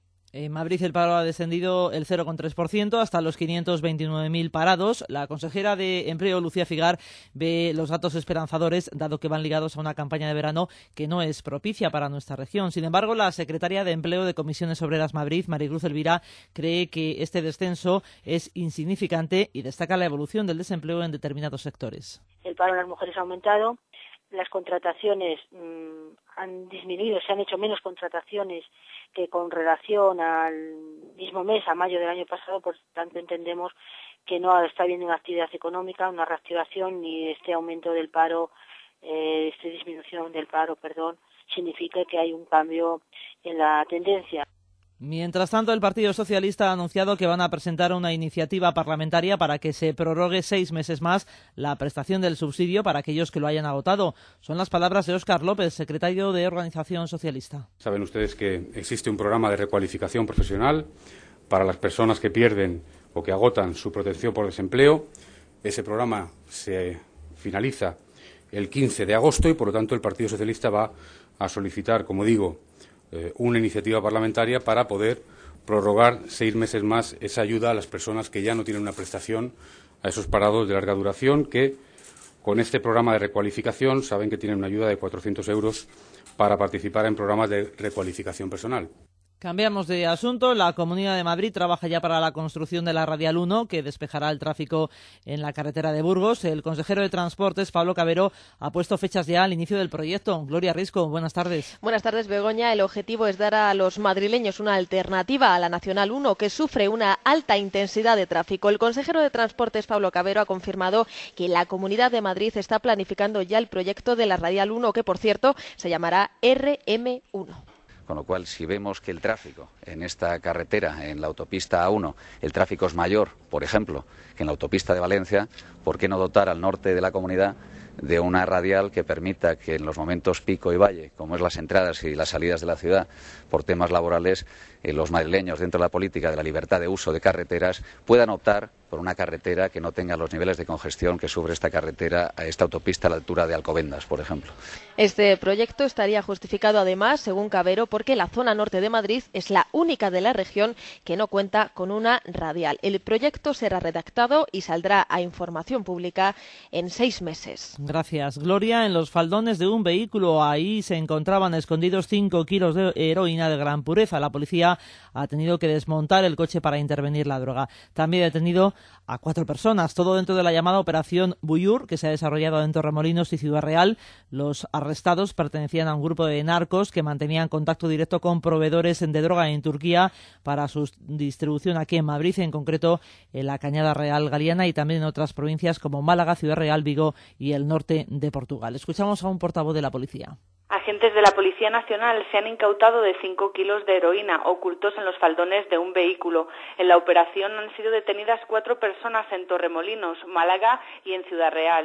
En Madrid el paro ha descendido el cero coma tres por ciento hasta los quinientos veintinueve mil parados. La consejera de Empleo, Lucía Figar, ve los datos esperanzadores, dado que van ligados a una campaña de verano que no es propicia para nuestra región. Sin embargo, la secretaria de Empleo de Comisiones Obreras Madrid, Maricruz Elvira, cree que este descenso es insignificante y destaca la evolución del desempleo en determinados sectores. El paro en las mujeres ha aumentado, las contrataciones mmm, han disminuido, se han hecho menos contrataciones que con relación al mismo mes, a mayo del año pasado. Por tanto, entendemos que no está habiendo una actividad económica, una reactivación, ni este aumento del paro, eh, esta disminución del paro, perdón, significa que hay un cambio en la tendencia. Mientras tanto, el Partido Socialista ha anunciado que van a presentar una iniciativa parlamentaria para que se prorrogue seis meses más la prestación del subsidio para aquellos que lo hayan agotado. Son las palabras de Óscar López, secretario de Organización Socialista. Saben ustedes que existe un programa de recualificación profesional para las personas que pierden o que agotan su protección por desempleo. Ese programa se finaliza el quince de agosto y, por lo tanto, el Partido Socialista va a solicitar, como digo, eh, una iniciativa parlamentaria para poder prorrogar seis meses más esa ayuda a las personas que ya no tienen una prestación, a esos parados de larga duración, que con este programa de recualificación saben que tienen una ayuda de cuatrocientos euros para participar en programas de recualificación personal. Cambiamos de asunto. La Comunidad de Madrid trabaja ya para la construcción de la Radial uno, que despejará el tráfico en la carretera de Burgos. El consejero de Transportes, Pablo Cabero, ha puesto fechas ya al inicio del proyecto. Gloria Risco, buenas tardes. Buenas tardes, Begoña. El objetivo es dar a los madrileños una alternativa a la Nacional uno, que sufre una alta intensidad de tráfico. El consejero de Transportes, Pablo Cabero, ha confirmado que la Comunidad de Madrid está planificando ya el proyecto de la Radial uno, que, por cierto, se llamará R M uno. Con lo cual, si vemos que el tráfico en esta carretera, en la autopista A uno, el tráfico es mayor, por ejemplo, que en la autopista de Valencia, ¿por qué no dotar al norte de la comunidad de una radial que permita que en los momentos pico y valle, como es las entradas y las salidas de la ciudad, por temas laborales, eh, los madrileños, dentro de la política de la libertad de uso de carreteras, puedan optar por una carretera que no tenga los niveles de congestión que sufre esta carretera, a esta autopista a la altura de Alcobendas, por ejemplo? Este proyecto estaría justificado, además, según Cabero, porque la zona norte de Madrid es la única de la región que no cuenta con una radial. El proyecto será redactado y saldrá a información pública en seis meses. Gracias, Gloria. En los faldones de un vehículo, ahí se encontraban escondidos cinco kilos de heroína de gran pureza. La policía ha tenido que desmontar el coche para intervenir la droga. También ha detenido a cuatro personas, todo dentro de la llamada Operación Buyur, que se ha desarrollado en Torremolinos y Ciudad Real. Los arrestados pertenecían a un grupo de narcos que mantenían contacto directo con proveedores de droga en Turquía para su distribución aquí en Madrid, en concreto en la Cañada Real Galiana y también en otras provincias como Málaga, Ciudad Real, Vigo y el norte de Portugal. Escuchamos a un portavoz de la policía. Agentes de la Policía Nacional se han incautado de cinco kilos de heroína ocultos en los faldones de un vehículo. En la operación han sido detenidas cuatro personas en Torremolinos, Málaga y en Ciudad Real.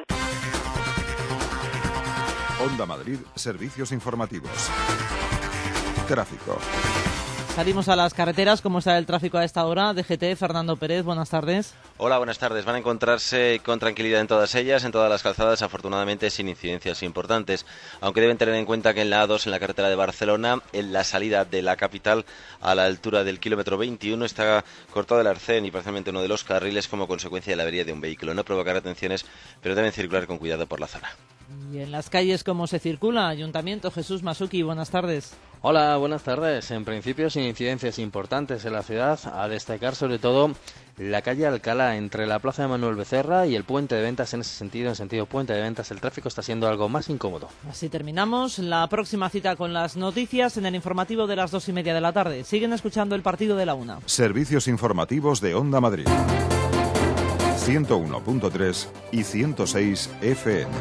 Onda Madrid, servicios informativos. Tráfico. Salimos a las carreteras. ¿Cómo está el tráfico a esta hora? D G T, Fernando Pérez, buenas tardes. Hola, buenas tardes. Van a encontrarse con tranquilidad en todas ellas, en todas las calzadas, afortunadamente sin incidencias importantes. Aunque deben tener en cuenta que en la A dos, en la carretera de Barcelona, en la salida de la capital a la altura del kilómetro veintiuno, está cortado el arcén y parcialmente uno de los carriles como consecuencia de la avería de un vehículo. No provocará retenciones, pero deben circular con cuidado por la zona. Y en las calles, ¿cómo se circula? Ayuntamiento, Jesús Masuki, buenas tardes. Hola, buenas tardes. En principio, sin incidencias importantes en la ciudad, a destacar sobre todo la calle Alcalá, entre la plaza de Manuel Becerra y el puente de ventas. En ese sentido, en sentido puente de ventas, el tráfico está siendo algo más incómodo. Así terminamos la próxima cita con las noticias en el informativo de las dos y media de la tarde. Siguen escuchando el partido de la una. Servicios informativos de Onda Madrid. ciento uno punto tres y ciento seis F M.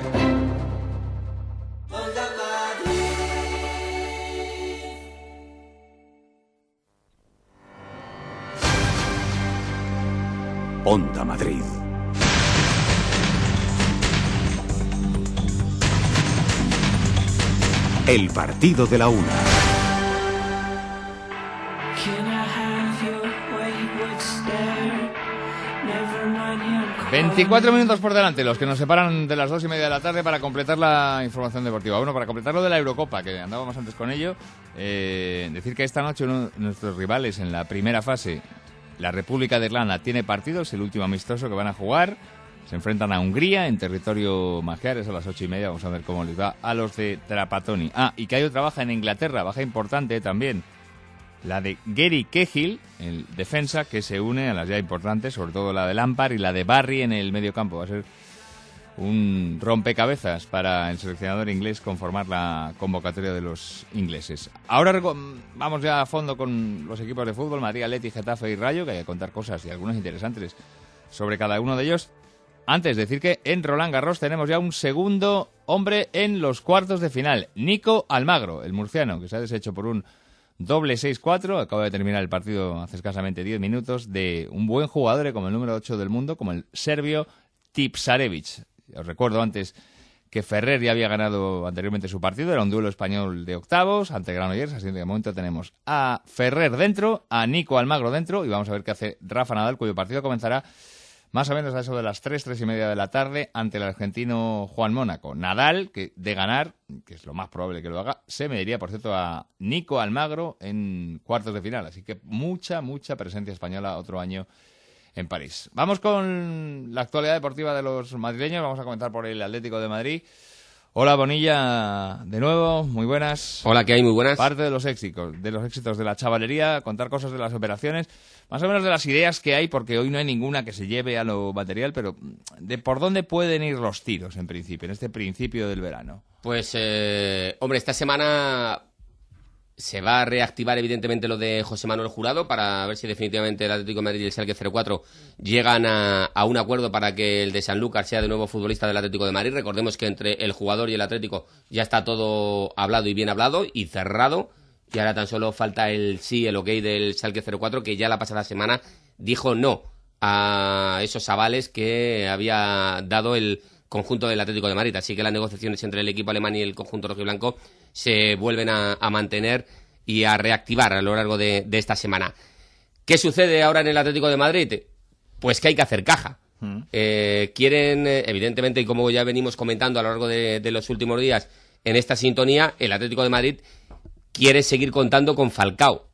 Onda Madrid. El partido de la una. veinticuatro minutos por delante, los que nos separan de las dos y media de la tarde para completar la información deportiva. Bueno, para completar lo de la Eurocopa, que andábamos antes con ello, eh, decir que esta noche uno de nuestros rivales en la primera fase, la República de Irlanda, tiene partidos, el último amistoso que van a jugar. Se enfrentan a Hungría en territorio magiar, es a las ocho y media. Vamos a ver cómo les va a los de Trapattoni. Ah, y que hay otra baja en Inglaterra, baja importante también. La de Gary Cahill, el defensa, que se une a las ya importantes, sobre todo la de Lampard y la de Barry en el medio campo. Va a ser un rompecabezas para el seleccionador inglés conformar la convocatoria de los ingleses. Ahora vamos ya a fondo con los equipos de fútbol, Madrid, Atleti, Getafe y Rayo, que hay que contar cosas y algunas interesantes sobre cada uno de ellos. Antes, decir que en Roland Garros tenemos ya un segundo hombre en los cuartos de final, Nico Almagro, el murciano, que se ha deshecho por un doble seis cuatro, acaba de terminar el partido hace escasamente diez minutos, de un buen jugador como el número ocho del mundo, como el serbio Tipsarevic. Os recuerdo antes que Ferrer ya había ganado anteriormente su partido, era un duelo español de octavos ante Granollers, así que de momento tenemos a Ferrer dentro, a Nico Almagro dentro, y vamos a ver qué hace Rafa Nadal, cuyo partido comenzará más o menos a eso de las tres, tres y media de la tarde ante el argentino Juan Mónaco. Nadal, que de ganar, que es lo más probable que lo haga, se mediría, por cierto, a Nico Almagro en cuartos de final, así que mucha, mucha presencia española otro año en París. Vamos con la actualidad deportiva de los madrileños. Vamos a comentar por el Atlético de Madrid. Hola, Bonilla, de nuevo, muy buenas. Hola, ¿qué hay? Muy buenas. Parte de los éxitos, de los éxitos de la chavalería, contar cosas de las operaciones, más o menos de las ideas que hay, porque hoy no hay ninguna que se lleve a lo material, pero de por dónde pueden ir los tiros, en principio, en este principio del verano. Pues, eh, hombre, esta semana se va a reactivar evidentemente lo de José Manuel Jurado para ver si definitivamente el Atlético de Madrid y el Schalke cero cuatro llegan a, a un acuerdo para que el de Sanlúcar sea de nuevo futbolista del Atlético de Madrid. Recordemos que entre el jugador y el Atlético ya está todo hablado y bien hablado y cerrado, y ahora tan solo falta el sí, el ok del Schalke cero cuatro, que ya la pasada semana dijo no a esos avales que había dado el conjunto del Atlético de Madrid, así que las negociaciones entre el equipo alemán y el conjunto rojiblanco se vuelven a, a mantener y a reactivar a lo largo de, de esta semana. ¿Qué sucede ahora en el Atlético de Madrid? Pues que hay que hacer caja. Mm. Eh, quieren, eh, evidentemente, y como ya venimos comentando a lo largo de, de los últimos días en esta sintonía, el Atlético de Madrid quiere seguir contando con Falcao.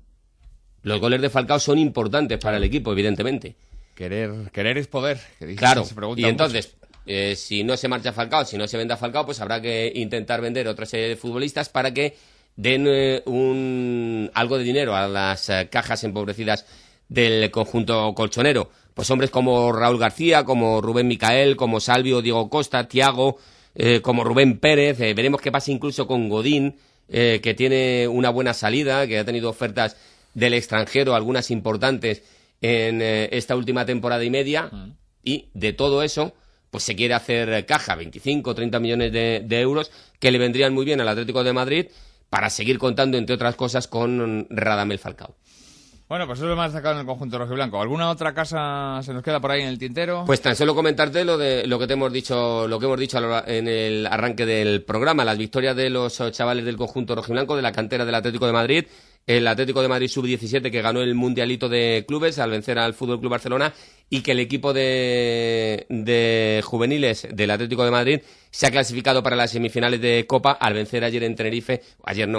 Los goles de Falcao son importantes para el equipo, evidentemente. Querer, querer es poder. Que dice, claro, se pregunta y entonces... mucho. Eh, si no se marcha Falcao, si no se vende a Falcao, pues habrá que intentar vender otra serie de futbolistas para que den eh, un algo de dinero a las eh, cajas empobrecidas del conjunto colchonero. Pues hombres como Raúl García, como Rubén Micael, como Salvio, Diego Costa, Thiago, eh, como Rubén Pérez. Eh, veremos qué pasa incluso con Godín, eh, que tiene una buena salida, que ha tenido ofertas del extranjero, algunas importantes en eh, esta última temporada y media. Mm. Y de todo eso pues se quiere hacer caja, veinticinco o treinta millones de, de euros, que le vendrían muy bien al Atlético de Madrid para seguir contando, entre otras cosas, con Radamel Falcao. Bueno, pues eso es lo más destacado en el conjunto rojiblanco. ¿Alguna otra casa se nos queda por ahí en el tintero? Pues tan solo comentarte lo de lo que te hemos dicho, lo que hemos dicho en el arranque del programa, las victorias de los chavales del conjunto rojiblanco de la cantera del Atlético de Madrid. El Atlético de Madrid sub diecisiete, que ganó el Mundialito de Clubes al vencer al Fútbol Club Barcelona, y que el equipo de, de juveniles del Atlético de Madrid se ha clasificado para las semifinales de Copa al vencer ayer en Tenerife, ayer no,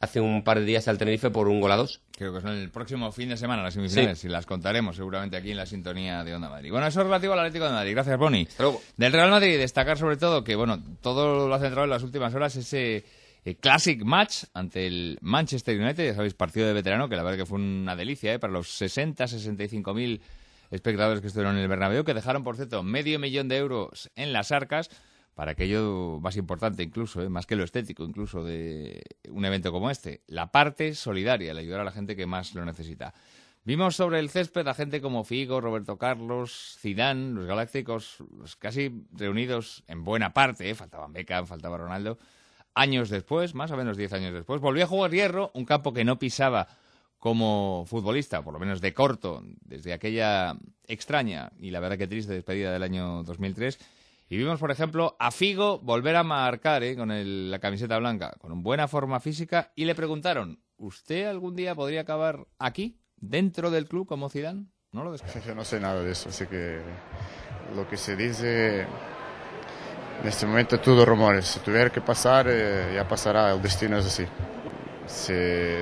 hace un par de días al Tenerife por un gol a dos. Creo que son el próximo fin de semana las semifinales, sí. Y las contaremos seguramente aquí en la sintonía de Onda Madrid. Bueno, eso es relativo al Atlético de Madrid. Gracias, Boni. Del Real Madrid, destacar sobre todo que, bueno, todo lo ha centrado en las últimas horas ese eh, Classic Match ante el Manchester United, ya sabéis, partido de veterano, que la verdad que fue una delicia, ¿eh? Para los sesenta, sesenta y cinco mil espectadores que estuvieron en el Bernabéu, que dejaron, por cierto, medio millón de euros en las arcas, para aquello más importante incluso, ¿eh? Más que lo estético incluso de un evento como este, la parte solidaria, el ayudar a la gente que más lo necesita. Vimos sobre el césped a gente como Figo, Roberto Carlos, Zidane, los galácticos, pues casi reunidos en buena parte, ¿eh? Faltaban Beckham, faltaba Ronaldo. Años después, más o menos diez años después, volvió a jugar Hierro, un campo que no pisaba como futbolista, por lo menos de corto, desde aquella extraña y la verdad que triste despedida del año dos mil tres. Y vimos, por ejemplo, a Figo volver a marcar ¿eh? con el, la camiseta blanca, con buena forma física, y le preguntaron, ¿usted algún día podría acabar aquí, dentro del club, como Zidane? No lo descarto. Yo no sé nada de eso, así que lo que se dice en este momento es todo rumores. Si tuviera que pasar, eh, ya pasará, el destino es así. Si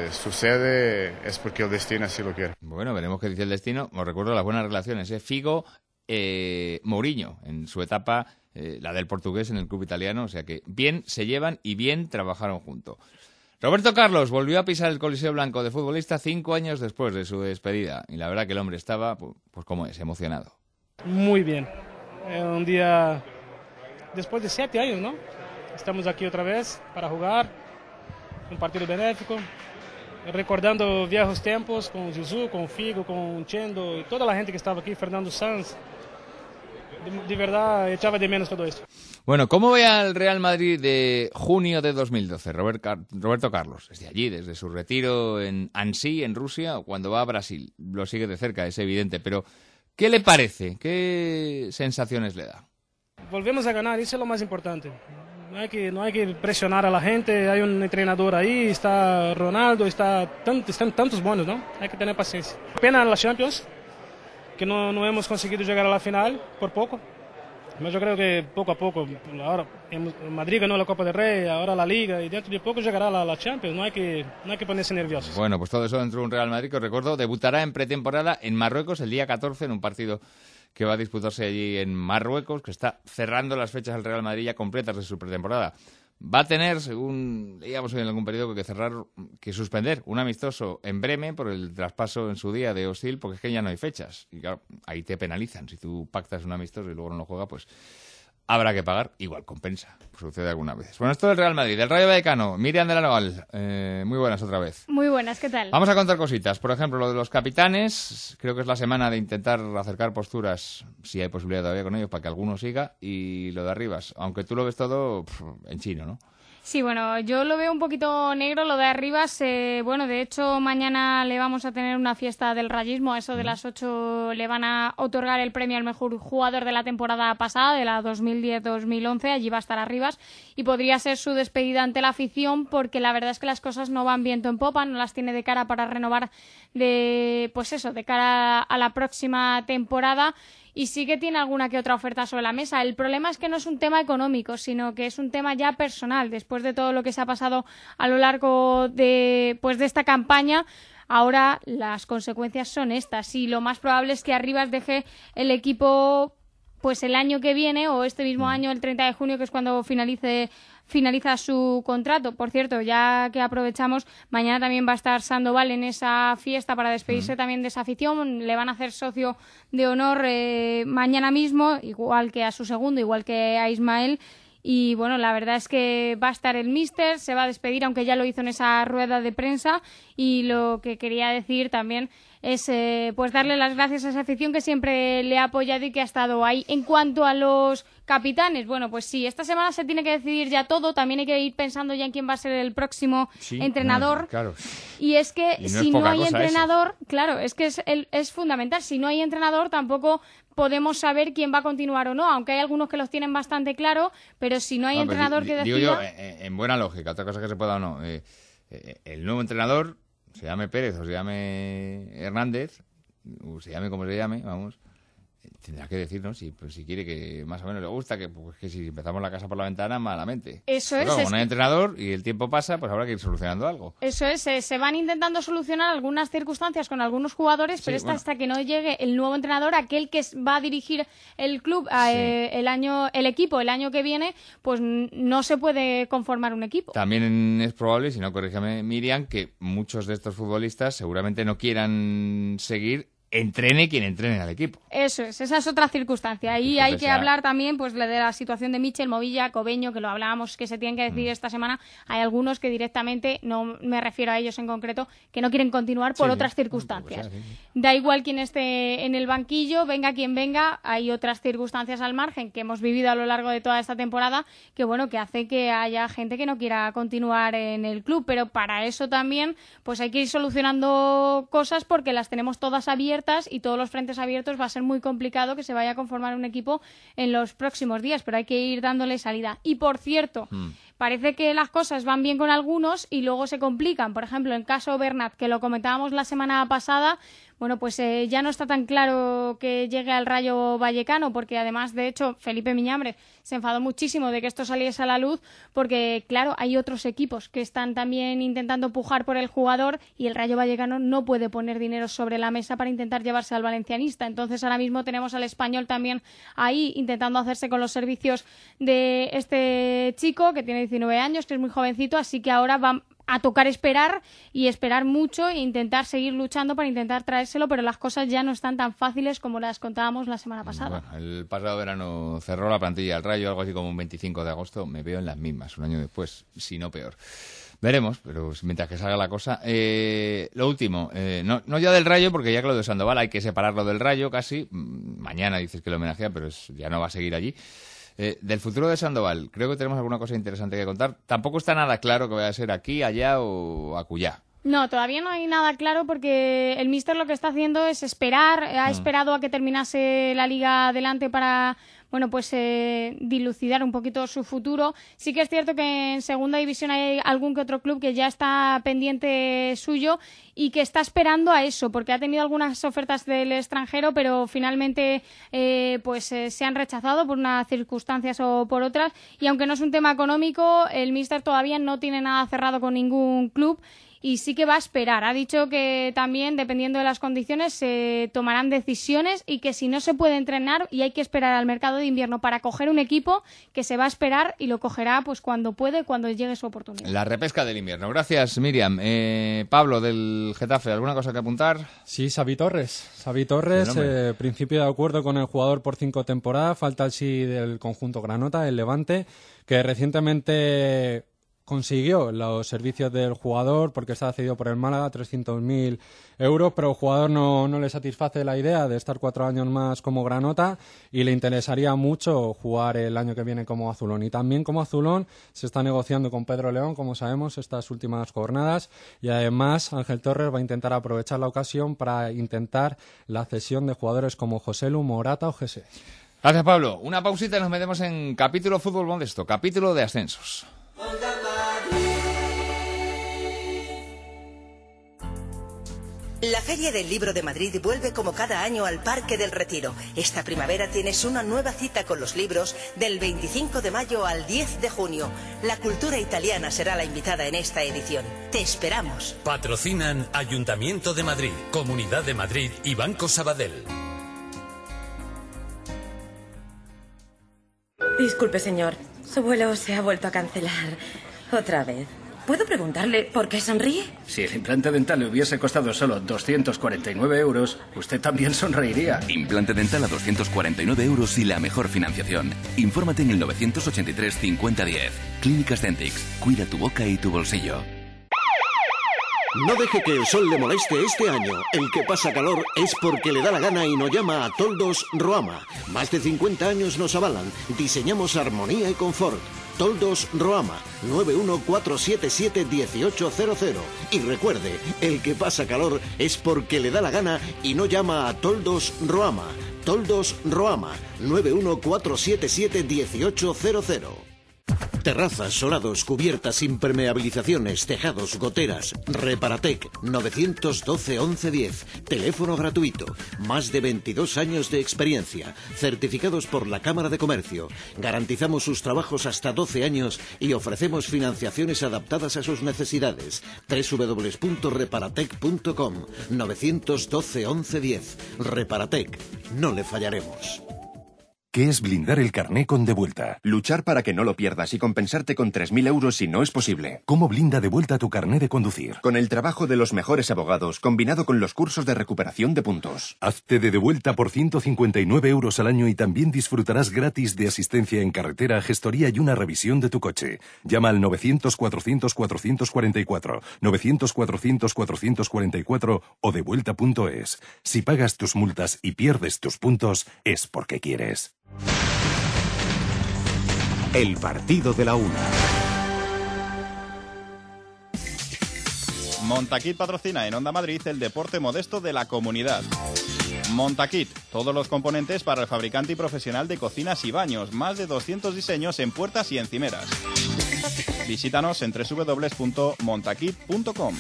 sucede es porque el destino así lo quiere. Bueno, veremos qué dice el destino. Os recuerdo las buenas relaciones, ¿eh? Figo, eh, Mourinho, en su etapa, eh, la del portugués en el club italiano, o sea que bien se llevan y bien trabajaron juntos. Roberto Carlos volvió a pisar el Coliseo Blanco de futbolista cinco años después de su despedida, y la verdad que el hombre estaba, pues, pues como es, emocionado. Muy bien. Es un día después de siete años, ¿no? Estamos aquí otra vez para jugar un partido benéfico, recordando viejos tiempos con Zizou, con Figo, con Chendo y toda la gente que estaba aquí, Fernando Sanz. De, de verdad, echaba de menos todo esto. Bueno, ¿cómo ve al Real Madrid de junio de dos mil doce, Robert Car- Roberto Carlos? Desde allí, desde su retiro en Annecy, en Rusia, o cuando va a Brasil. Lo sigue de cerca, es evidente, pero ¿qué le parece? ¿Qué sensaciones le da? Volvemos a ganar, eso es lo más importante. No hay que, no hay que presionar a la gente, hay un entrenador ahí, está Ronaldo, está tant, están tantos buenos, ¿no? Hay que tener paciencia. Pena en la Champions, que no, no hemos conseguido llegar a la final, por poco. Pero yo creo que poco a poco, ahora en Madrid ganó la Copa del Rey, ahora la Liga, y dentro de poco llegará la, la Champions, no hay, que, no hay que ponerse nerviosos. Bueno, pues todo eso dentro de un Real Madrid que, os recuerdo, debutará en pretemporada en Marruecos el día catorce en un partido que va a disputarse allí en Marruecos, que está cerrando las fechas al Real Madrid ya completas de su pretemporada. Va a tener, según leíamos hoy en algún periódico, que cerrar, que suspender un amistoso en Bremen por el traspaso en su día de Özil, porque es que ya no hay fechas. Y claro, ahí te penalizan. Si tú pactas un amistoso y luego no lo juegas, pues habrá que pagar. Igual, compensa. Pues sucede algunas veces. Bueno, esto del Real Madrid. Del Rayo Vallecano, Miriam de la Noval. Eh, muy buenas otra vez. Muy buenas, ¿qué tal? Vamos a contar cositas. Por ejemplo, lo de los capitanes. Creo que es la semana de intentar acercar posturas, si hay posibilidad todavía con ellos, para que alguno siga. Y lo de Arribas, aunque tú lo ves todo pff, en chino, ¿no? Sí, bueno, yo lo veo un poquito negro lo de Arribas. Eh, bueno, de hecho, mañana le vamos a tener una fiesta del rayismo. A eso de las ocho le van a otorgar el premio al mejor jugador de la temporada pasada, de la dos mil diez dos mil once. Allí va a estar Arribas y podría ser su despedida ante la afición, porque la verdad es que las cosas no van viento en popa, no las tiene de cara para renovar de, pues eso, de cara a la próxima temporada. Y sí que tiene alguna que otra oferta sobre la mesa. El problema es que no es un tema económico, sino que es un tema ya personal. Después de todo lo que se ha pasado a lo largo de, pues de esta campaña, ahora las consecuencias son estas. Y lo más probable es que Arribas deje el equipo pues el año que viene, o este mismo año, el treinta de junio, que es cuando finalice finaliza su contrato. Por cierto, ya que aprovechamos, mañana también va a estar Sandoval en esa fiesta para despedirse mm. también de esa afición. Le van a hacer socio de honor eh, mañana mismo, igual que a su segundo, igual que a Ismael. Y bueno, la verdad es que va a estar el míster, se va a despedir, aunque ya lo hizo en esa rueda de prensa. Y lo que quería decir también es eh, pues darle las gracias a esa afición que siempre le ha apoyado y que ha estado ahí. En cuanto a los capitanes, bueno, pues sí, esta semana se tiene que decidir ya todo. También hay que ir pensando ya en quién va a ser el próximo sí, entrenador. No, claro. Y es que y no si es no hay cosa entrenador, eso. claro, es que es, el, es fundamental. Si no hay entrenador, tampoco podemos saber quién va a continuar o no, aunque hay algunos que los tienen bastante claro, pero si no hay no, entrenador que decida... Digo yo, en, en buena lógica, otra cosa que se pueda o no, eh, eh, el nuevo entrenador, se llame Pérez o se llame Hernández, o se llame como se llame, vamos, tendrá que decirnos si, pues, si quiere que más o menos le gusta, que, pues, que si empezamos la casa por la ventana, malamente. Eso Pero es. como es no hay que... entrenador y el tiempo pasa, pues habrá que ir solucionando algo. Eso es, eh, se van intentando solucionar algunas circunstancias con algunos jugadores, pero Sí, esta bueno. hasta que no llegue el nuevo entrenador, aquel que va a dirigir el club, Sí. eh, el año, el equipo el año que viene, pues n- no se puede conformar un equipo. También es probable, si no corrígeme Miriam, que muchos de estos futbolistas seguramente no quieran seguir, entrene quien entrene al equipo. Eso es, esa es otra circunstancia. Ahí Entonces, hay que ya- hablar también pues de la situación de Michel, Movilla, Cobeño, que lo hablábamos, que se tienen que decidir esta semana. Hay algunos que directamente, no me refiero a ellos en concreto, que no quieren continuar por Sí, otras sí. circunstancias. Pues ya, sí, sí. Da igual quién esté en el banquillo, venga quien venga, hay otras circunstancias al margen que hemos vivido a lo largo de toda esta temporada que bueno, que hace que haya gente que no quiera continuar en el club, pero para eso también pues hay que ir solucionando cosas porque las tenemos todas abiertas y todos los frentes abiertos va a ser muy complicado que se vaya a conformar un equipo en los próximos días, pero hay que ir dándole salida. Y por cierto, Mm. parece que las cosas van bien con algunos y luego se complican. Por ejemplo, en el caso Bernat, que lo comentábamos la semana pasada, bueno, pues eh, ya no está tan claro que llegue al Rayo Vallecano, porque además, de hecho, Felipe Miñambre se enfadó muchísimo de que esto saliese a la luz, porque, claro, hay otros equipos que están también intentando pujar por el jugador y el Rayo Vallecano no puede poner dinero sobre la mesa para intentar llevarse al valencianista. Entonces, ahora mismo tenemos al Español también ahí intentando hacerse con los servicios de este chico, que tiene diecinueve años, que es muy jovencito, así que ahora va a tocar esperar y esperar mucho e intentar seguir luchando para intentar traérselo, pero las cosas ya no están tan fáciles como las contábamos la semana pasada. Bueno, el pasado verano cerró la plantilla del Rayo, algo así como un veinticinco de agosto. Me veo en las mismas, un año después, si no peor. Veremos, pero mientras que salga la cosa. Eh, lo último, eh, no, no ya del Rayo, porque ya que lo de Sandoval hay que separarlo del Rayo casi. Mm, Mañana dices que lo homenajea, pero es, ya no va a seguir allí. Eh, del futuro de Sandoval, creo que tenemos alguna cosa interesante que contar. Tampoco está nada claro que vaya a ser aquí, allá o acullá. No, todavía no hay nada claro porque el míster lo que está haciendo es esperar, ha Mm. esperado a que terminase la liga adelante para, bueno, pues eh, dilucidar un poquito su futuro. Sí que es cierto que en segunda división hay algún que otro club que ya está pendiente suyo y que está esperando a eso, porque ha tenido algunas ofertas del extranjero, pero finalmente eh, pues eh, se han rechazado por unas circunstancias o por otras. Y aunque no es un tema económico, el míster todavía no tiene nada cerrado con ningún club. Y sí que va a esperar. Ha dicho que también, dependiendo de las condiciones, se tomarán decisiones y que si no se puede entrenar y hay que esperar al mercado de invierno para coger un equipo, que se va a esperar y lo cogerá pues cuando puede, cuando llegue su oportunidad. La repesca del invierno. Gracias, Miriam. Eh, Pablo, del Getafe, ¿alguna cosa que apuntar? Sí, Xavi Torres. Xavi Torres, eh, principio de acuerdo con el jugador por cinco temporadas. Falta el sí del conjunto Granota, el Levante, que recientemente consiguió los servicios del jugador porque está cedido por el Málaga, trescientos mil euros, pero el jugador no, no le satisface la idea de estar cuatro años más como Granota y le interesaría mucho jugar el año que viene como azulón. Y también como azulón se está negociando con Pedro León, como sabemos, estas últimas jornadas, y además Ángel Torres va a intentar aprovechar la ocasión para intentar la cesión de jugadores como Joselu, Morata o Gese. Gracias, Pablo. Una pausita y nos metemos en capítulo fútbol modesto, capítulo de ascensos. La Feria del Libro de Madrid vuelve como cada año al Parque del Retiro. Esta primavera tienes una nueva cita con los libros del veinticinco de mayo al diez de junio. La cultura italiana será la invitada en esta edición. Te esperamos. Patrocinan Ayuntamiento de Madrid, Comunidad de Madrid y Banco Sabadell. Disculpe, señor. Su vuelo se ha vuelto a cancelar. Otra vez. ¿Puedo preguntarle por qué sonríe? Si el implante dental le hubiese costado solo doscientos cuarenta y nueve euros, usted también sonreiría. Implante dental a doscientos cuarenta y nueve euros y la mejor financiación. Infórmate en el novecientos ochenta y tres cincuenta diez. Clínicas Dentix. Cuida tu boca y tu bolsillo. No deje que el sol le moleste este año. El que pasa calor es porque le da la gana y nos llama a Toldos Roama. Más de cincuenta años nos avalan. Diseñamos armonía y confort. Toldos Roama, nueve uno cuatro siete siete uno ocho cero cero. Y recuerde, el que pasa calor es porque le da la gana y no llama a Toldos Roama. Toldos Roama, nueve uno cuatro siete siete uno ocho cero cero. Terrazas, solados, cubiertas, impermeabilizaciones, tejados, goteras. Reparatec, nueve uno dos, once diez. Teléfono gratuito. Más de veintidós años de experiencia. Certificados por la Cámara de Comercio. Garantizamos sus trabajos hasta doce años y ofrecemos financiaciones adaptadas a sus necesidades. doble u doble u doble u punto reparatec punto com. nueve uno dos, once diez. Reparatec. No le fallaremos. ¿Qué es blindar el carné con Devuelta? Luchar para que no lo pierdas y compensarte con tres mil euros si no es posible. ¿Cómo blinda Devuelta tu carné de conducir? Con el trabajo de los mejores abogados, combinado con los cursos de recuperación de puntos. Hazte de Devuelta por ciento cincuenta y nueve euros al año y también disfrutarás gratis de asistencia en carretera, gestoría y una revisión de tu coche. Llama al novecientos, cuatrocientos, cuatrocientos cuarenta y cuatro, novecientos, cuatrocientos, cuatrocientos cuarenta y cuatro o devuelta punto es. Si pagas tus multas y pierdes tus puntos, es porque quieres. El partido de la una. Montaquit patrocina en Onda Madrid el deporte modesto de la comunidad. Montaquit, todos los componentes para el fabricante y profesional de cocinas y baños, más de doscientos diseños en puertas y encimeras. Visítanos en doble u doble u doble u punto montaquit punto com.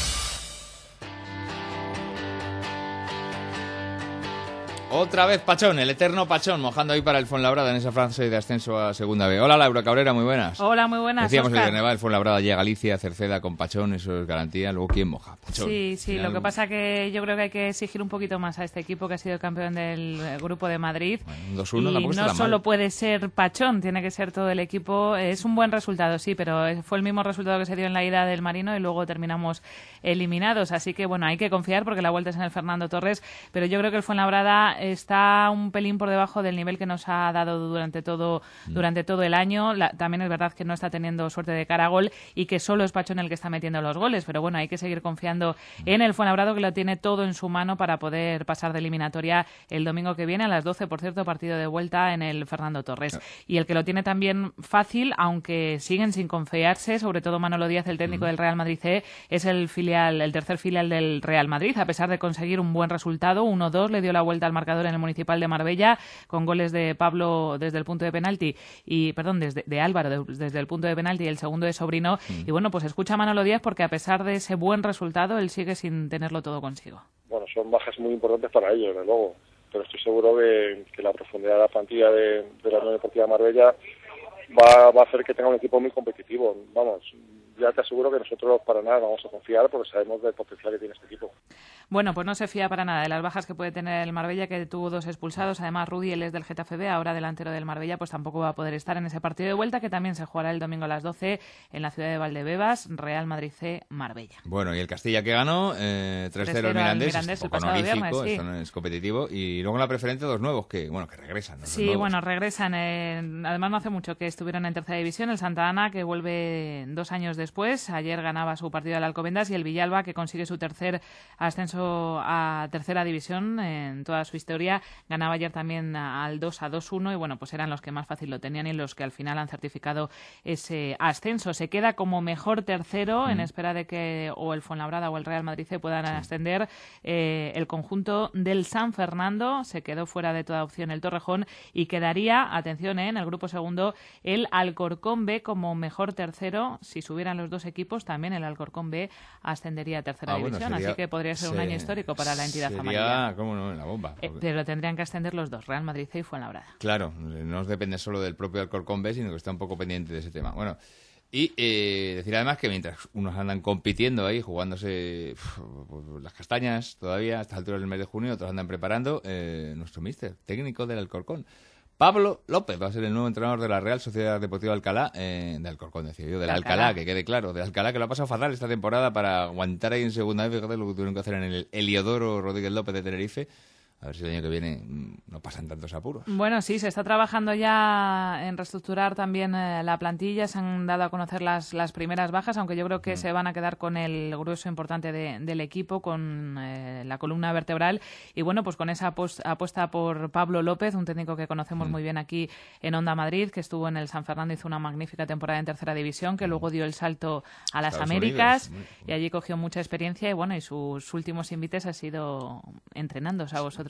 Otra vez Pachón, el eterno Pachón, mojando ahí para el Fuenlabrada en esa fase de ascenso a Segunda B. Hola, Laura Cabrera, muy buenas. Hola, muy buenas, Decíamos Óscar. el Carnaval, el Fuenlabrada llega a Galicia, Cerceda con Pachón, eso es garantía. Luego, ¿quién moja? Pachón. Sí, sí, Final, lo que pasa que yo creo que hay que exigir un poquito más a este equipo que ha sido campeón del eh, Grupo de Madrid. un dos uno y tampoco está no tan solo mal. puede ser Pachón, tiene que ser todo el equipo. Es un buen resultado, sí, pero fue el mismo resultado que se dio en la ida del Marino y luego terminamos eliminados. Así que, bueno, hay que confiar porque la vuelta es en el Fernando Torres, pero yo creo que el Fuenlabrada está un pelín por debajo del nivel que nos ha dado durante todo durante todo el año. La, también es verdad que no está teniendo suerte de cara a gol y que solo es Pachón el que está metiendo los goles, pero bueno, hay que seguir confiando en el Fuenlabrada, que lo tiene todo en su mano para poder pasar de eliminatoria el domingo que viene a las doce, por cierto, partido de vuelta en el Fernando Torres. Y el que lo tiene también fácil, aunque siguen sin confiarse, sobre todo Manolo Díaz, el técnico del Real Madrid C, es el filial, el tercer filial del Real Madrid, a pesar de conseguir un buen resultado, uno dos, le dio la vuelta al marcador en el Municipal de Marbella, con goles de Pablo desde el punto de penalti y, perdón, desde de Álvaro de, desde el punto de penalti y el segundo de Sobrino. Mm. Y bueno, pues escucha a Manolo Díaz porque a pesar de ese buen resultado, él sigue sin tenerlo todo consigo. Bueno, son bajas muy importantes para ellos, desde luego, pero estoy seguro que, que la profundidad de la plantilla de, de la Unión Deportiva Marbella va, va a hacer que tenga un equipo muy competitivo. Vamos, ya te aseguro que nosotros para nada vamos a confiar porque sabemos del potencial que tiene este equipo. Bueno, pues no se fía para nada de las bajas que puede tener el Marbella, que tuvo dos expulsados. Además, Rudy, él es del Getafe B, ahora delantero del Marbella, pues tampoco va a poder estar en ese partido de vuelta, que también se jugará el domingo a las doce en la ciudad de Valdebebas, Real Madrid C, Marbella. Bueno, y el Castilla que ganó, eh, tres cero el Mirandés, Mirandés un poco el honorífico, viernes, sí. Esto no es competitivo. Y luego en la preferente dos nuevos, que bueno, que regresan. ¿no? Sí, bueno, regresan. Eh, además, no hace mucho que estuvieron en tercera división, el Santa Ana, que vuelve dos años después. Ayer ganaba su partido al Alcobendas, y el Villalba, que consigue su tercer ascenso a tercera división en toda su historia. Ganaba ayer también al dos a dos uno y bueno, pues eran los que más fácil lo tenían y los que al final han certificado ese ascenso. Se queda como mejor tercero mm. en espera de que o el Fuenlabrada o el Real Madrid se puedan sí. ascender. Eh, el conjunto del San Fernando se quedó fuera de toda opción el Torrejón y quedaría, atención, eh, en el grupo segundo el Alcorcón B como mejor tercero. Si subieran los dos equipos, también el Alcorcón B ascendería a tercera ah, división, bueno, sería, así que podría ser se, un año histórico para la entidad sería, amarilla. ¿Cómo no? En la bomba. Eh, pero tendrían que ascender los dos, Real Madrid C y Fuenlabrada. Claro, no depende solo del propio Alcorcón B, sino que está un poco pendiente de ese tema. Bueno, y eh, decir además que mientras unos andan compitiendo ahí, jugándose uf, las castañas todavía a estas alturas del mes de junio, otros andan preparando, eh, nuestro míster, técnico del Alcorcón, Pablo López, va a ser el nuevo entrenador de la Real Sociedad Deportiva Alcalá, eh, de Alcorcón, decía yo, del Alcalá, Alcalá, que quede claro, de Alcalá, que lo ha pasado fatal esta temporada para aguantar ahí en segunda vez, fíjate lo que tuvieron que hacer en el Heliodoro Rodríguez López de Tenerife. A ver si el año que viene no pasan tantos apuros. Bueno, sí, se está trabajando ya en reestructurar también eh, la plantilla. Se han dado a conocer las, las primeras bajas, aunque yo creo que mm. se van a quedar con el grueso importante de, del equipo, con eh, la columna vertebral. Y bueno, pues con esa apuesta por Pablo López, un técnico que conocemos mm. muy bien aquí en Onda Madrid, que estuvo en el San Fernando, hizo una magnífica temporada en tercera división, que mm. luego dio el salto a las Estados Américas Unidos. Y allí cogió mucha experiencia. Y bueno, y sus últimos invites ha sido entrenándose a vosotros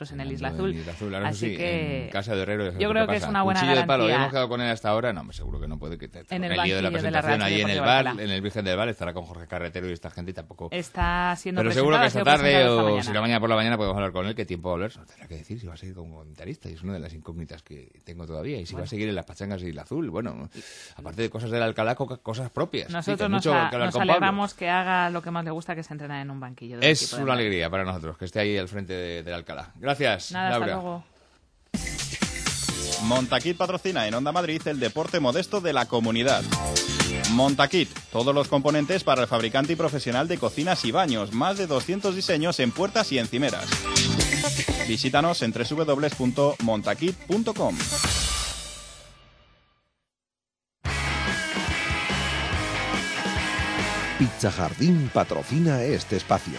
nosotros en el Isla Azul. En Isla Azul, ahora Así sí, que en casa de Herrero. yo creo que es una buena Cuchillo garantía. de palo, hemos quedado con él hasta ahora, no, seguro que no puede que te, te en el, el lío de la banquillo de la presentación Real ahí en el Deportiva bar, Alcalá. en el Virgen del Val, estará con Jorge Carretero y esta gente y tampoco. Está siendo Pero seguro que esta presentado, ha sido tarde presentado o esta si la mañana por la mañana podemos hablar con él, qué tiempo va a hablar, no tendrá que decir si va a seguir como comentarista y es una de las incógnitas que tengo todavía y si Bueno. va a seguir en las pachangas y el azul, bueno, aparte de cosas del Alcalá, co- cosas propias. Nosotros Sí, que nos, mucho a- que hablar nos con Pablo. alegramos que haga lo que más le gusta, que es entrenar en un banquillo. del Es equipo de una Madrid. alegría para nosotros que esté ahí al frente de- del Alcalá. Gracias, Nada, Laura. hasta luego. Montaquit patrocina en Onda Madrid el deporte modesto de la comunidad. Montaquit, todos los componentes para el fabricante y profesional de cocinas y baños, más de doscientos diseños en puertas y encimeras. Visítanos en doble u doble u doble u punto montaquit punto com. Pizza Jardín patrocina este espacio.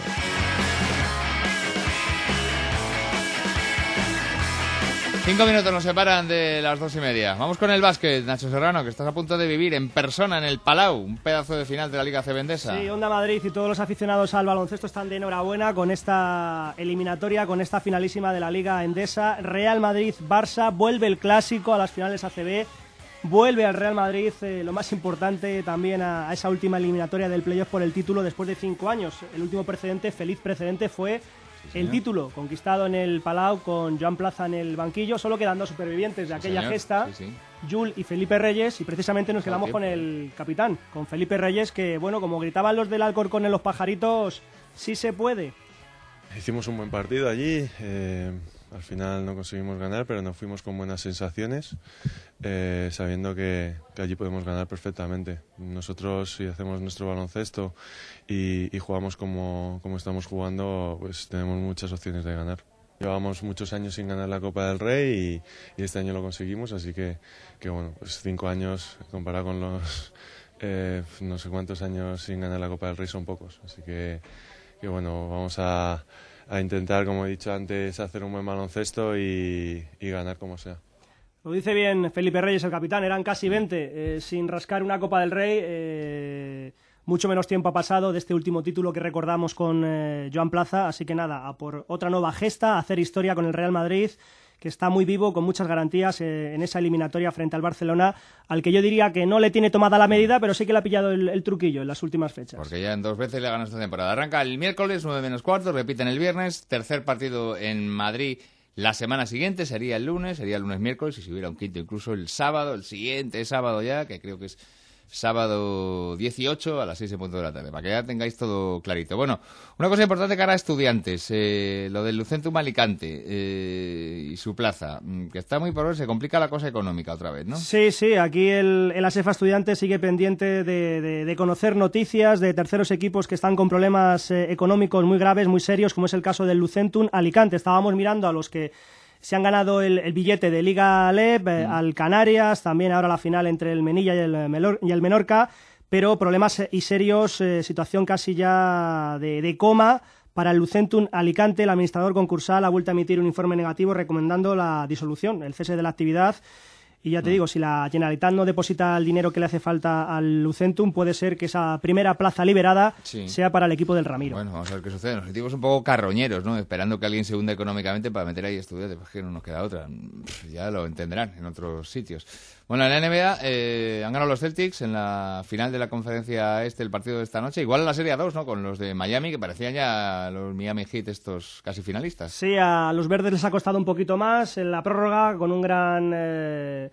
Cinco minutos nos separan de las dos y media. Vamos con el básquet, Nacho Serrano, que estás a punto de vivir en persona en el Palau, un pedazo de final de la Liga C B Endesa. Sí, Onda Madrid y todos los aficionados al baloncesto están de enhorabuena con esta eliminatoria, con esta finalísima de la Liga Endesa. Real Madrid-Barça, vuelve el clásico a las finales A C B, vuelve al Real Madrid, eh, lo más importante también a, a esa última eliminatoria del playoff por el título después de cinco años. El último precedente, feliz precedente, fue el título conquistado en el Palau con Joan Plaza en el banquillo. Solo quedan dos supervivientes de aquella señor. gesta, Sí, sí. Jules y Felipe Reyes, y precisamente nos quedamos tiempo. con el capitán, con Felipe Reyes, que, bueno, como gritaban los del Alcorcón en Los Pajaritos, sí se puede. Hicimos un buen partido allí, eh, al final no conseguimos ganar, pero nos fuimos con buenas sensaciones, eh, sabiendo que, que allí podemos ganar perfectamente. Nosotros, si hacemos nuestro baloncesto y, y jugamos como, como estamos jugando, pues tenemos muchas opciones de ganar. Llevamos muchos años sin ganar la Copa del Rey y, y este año lo conseguimos, así que, que bueno, pues cinco años comparado con los eh, no sé cuántos años sin ganar la Copa del Rey son pocos, así que, que bueno, vamos a, a intentar, como he dicho antes, hacer un buen baloncesto y, y ganar como sea. Lo dice bien Felipe Reyes, el capitán, eran casi veinte eh, sin rascar una Copa del Rey. Eh, mucho menos tiempo ha pasado de este último título que recordamos con eh, Joan Plaza, así que nada, a por otra nueva gesta, a hacer historia con el Real Madrid, que está muy vivo, con muchas garantías eh, en esa eliminatoria frente al Barcelona, al que yo diría que no le tiene tomada la medida, pero sí que le ha pillado el, el truquillo en las últimas fechas. Porque ya en dos veces le ganó esta temporada. Arranca el miércoles, nueve menos cuarto, repiten el viernes, tercer partido en Madrid la semana siguiente, sería el lunes, sería el lunes-miércoles, y si hubiera un quinto incluso el sábado, el siguiente sábado ya, que creo que es sábado dieciocho a las seis en punto de la tarde, para que ya tengáis todo clarito. Bueno, una cosa importante cara a estudiantes, eh, lo del Lucentum Alicante eh, y su plaza, que está muy por ver, se complica la cosa económica otra vez, ¿no? Sí, sí, aquí el, el ASEFA Estudiantes sigue pendiente de, de, de conocer noticias de terceros equipos que están con problemas eh, económicos muy graves, muy serios, como es el caso del Lucentum Alicante. Estábamos mirando a los que se han ganado el, el billete de Liga Alep, eh, mm. al Canarias, también ahora la final entre el Menilla y el, Melor, y el Menorca, pero problemas y serios, eh, situación casi ya de, de coma para el Lucentum Alicante. El administrador concursal ha vuelto a emitir un informe negativo recomendando la disolución, el cese de la actividad. Y ya te mm. digo, si la Generalitat no deposita el dinero que le hace falta al Lucentum, puede ser que esa primera plaza liberada sí. sea para el equipo del Ramiro. Bueno, vamos a ver qué sucede. Nos sentimos un poco carroñeros, ¿no? Esperando que alguien se hunda económicamente para meter ahí estudiantes, pues que no nos queda otra. Ya lo entenderán en otros sitios. Bueno, en la N B A eh, han ganado los Celtics en la final de la conferencia este, el partido de esta noche. Igual en la Serie dos, ¿no? Con los de Miami, que parecían ya los Miami Heat estos casi finalistas. Sí, a los verdes les ha costado un poquito más en la prórroga con un gran eh,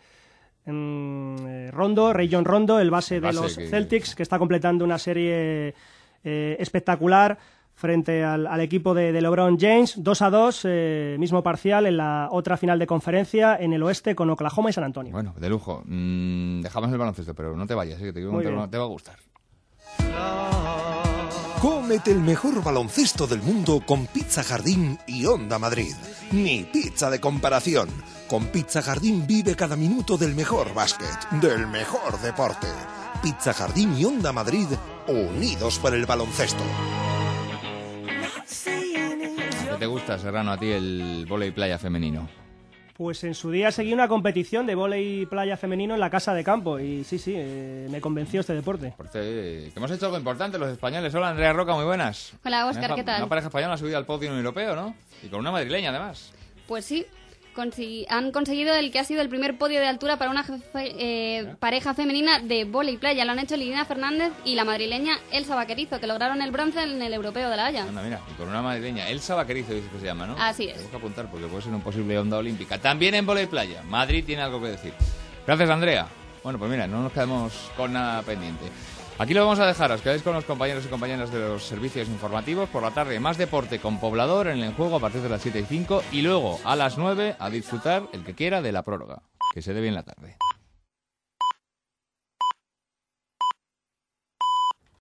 eh, Rondo, Rajon Rondo, el base, el base de los que... Celtics, que está completando una serie eh, espectacular frente al, al equipo de, de LeBron James, dos a dos, eh, mismo parcial en la otra final de conferencia en el oeste con Oklahoma y San Antonio. Bueno, de lujo. Mm, dejamos el baloncesto, pero no te vayas, ¿eh? Que te, digo, te, te va a gustar. Cómete el mejor baloncesto del mundo con Pizza Jardín y Onda Madrid. Ni pizza de comparación. Con Pizza Jardín vive cada minuto del mejor básquet, del mejor deporte. Pizza Jardín y Onda Madrid, unidos por el baloncesto. ¿Qué te gusta, Serrano, a ti el vóley playa femenino? Pues en su día seguí una competición de vóley playa femenino en la casa de campo y sí, sí, eh, me convenció este deporte. Porque que hemos hecho algo importante los españoles. Hola, Andrea Roca, muy buenas. Hola, Óscar, una, ¿qué tal? Una pareja española ha subido al podio europeo, ¿no? Y con una madrileña, además. Pues sí, consegui- han conseguido el que ha sido el primer podio de altura para una jefe- eh, pareja femenina de vóley playa. Lo han hecho Liliana Fernández y la madrileña Elsa Vaquerizo, que lograron el bronce en el Europeo de La Haya. Anda, mira, y con una madrileña, Elsa Vaquerizo dice que se llama, ¿no? Así es. Tengo que apuntar porque puede ser un posible onda olímpica. También en vóley playa, Madrid tiene algo que decir. Gracias, Andrea. Bueno, pues mira, no nos quedamos con nada pendiente. Aquí lo vamos a dejar, os quedáis con los compañeros y compañeras de los servicios informativos. Por la tarde, más deporte con Poblador en el Enjuego a partir de las siete y cinco. Y luego, a las nueve, a disfrutar, el que quiera, de la prórroga. Que se dé bien la tarde.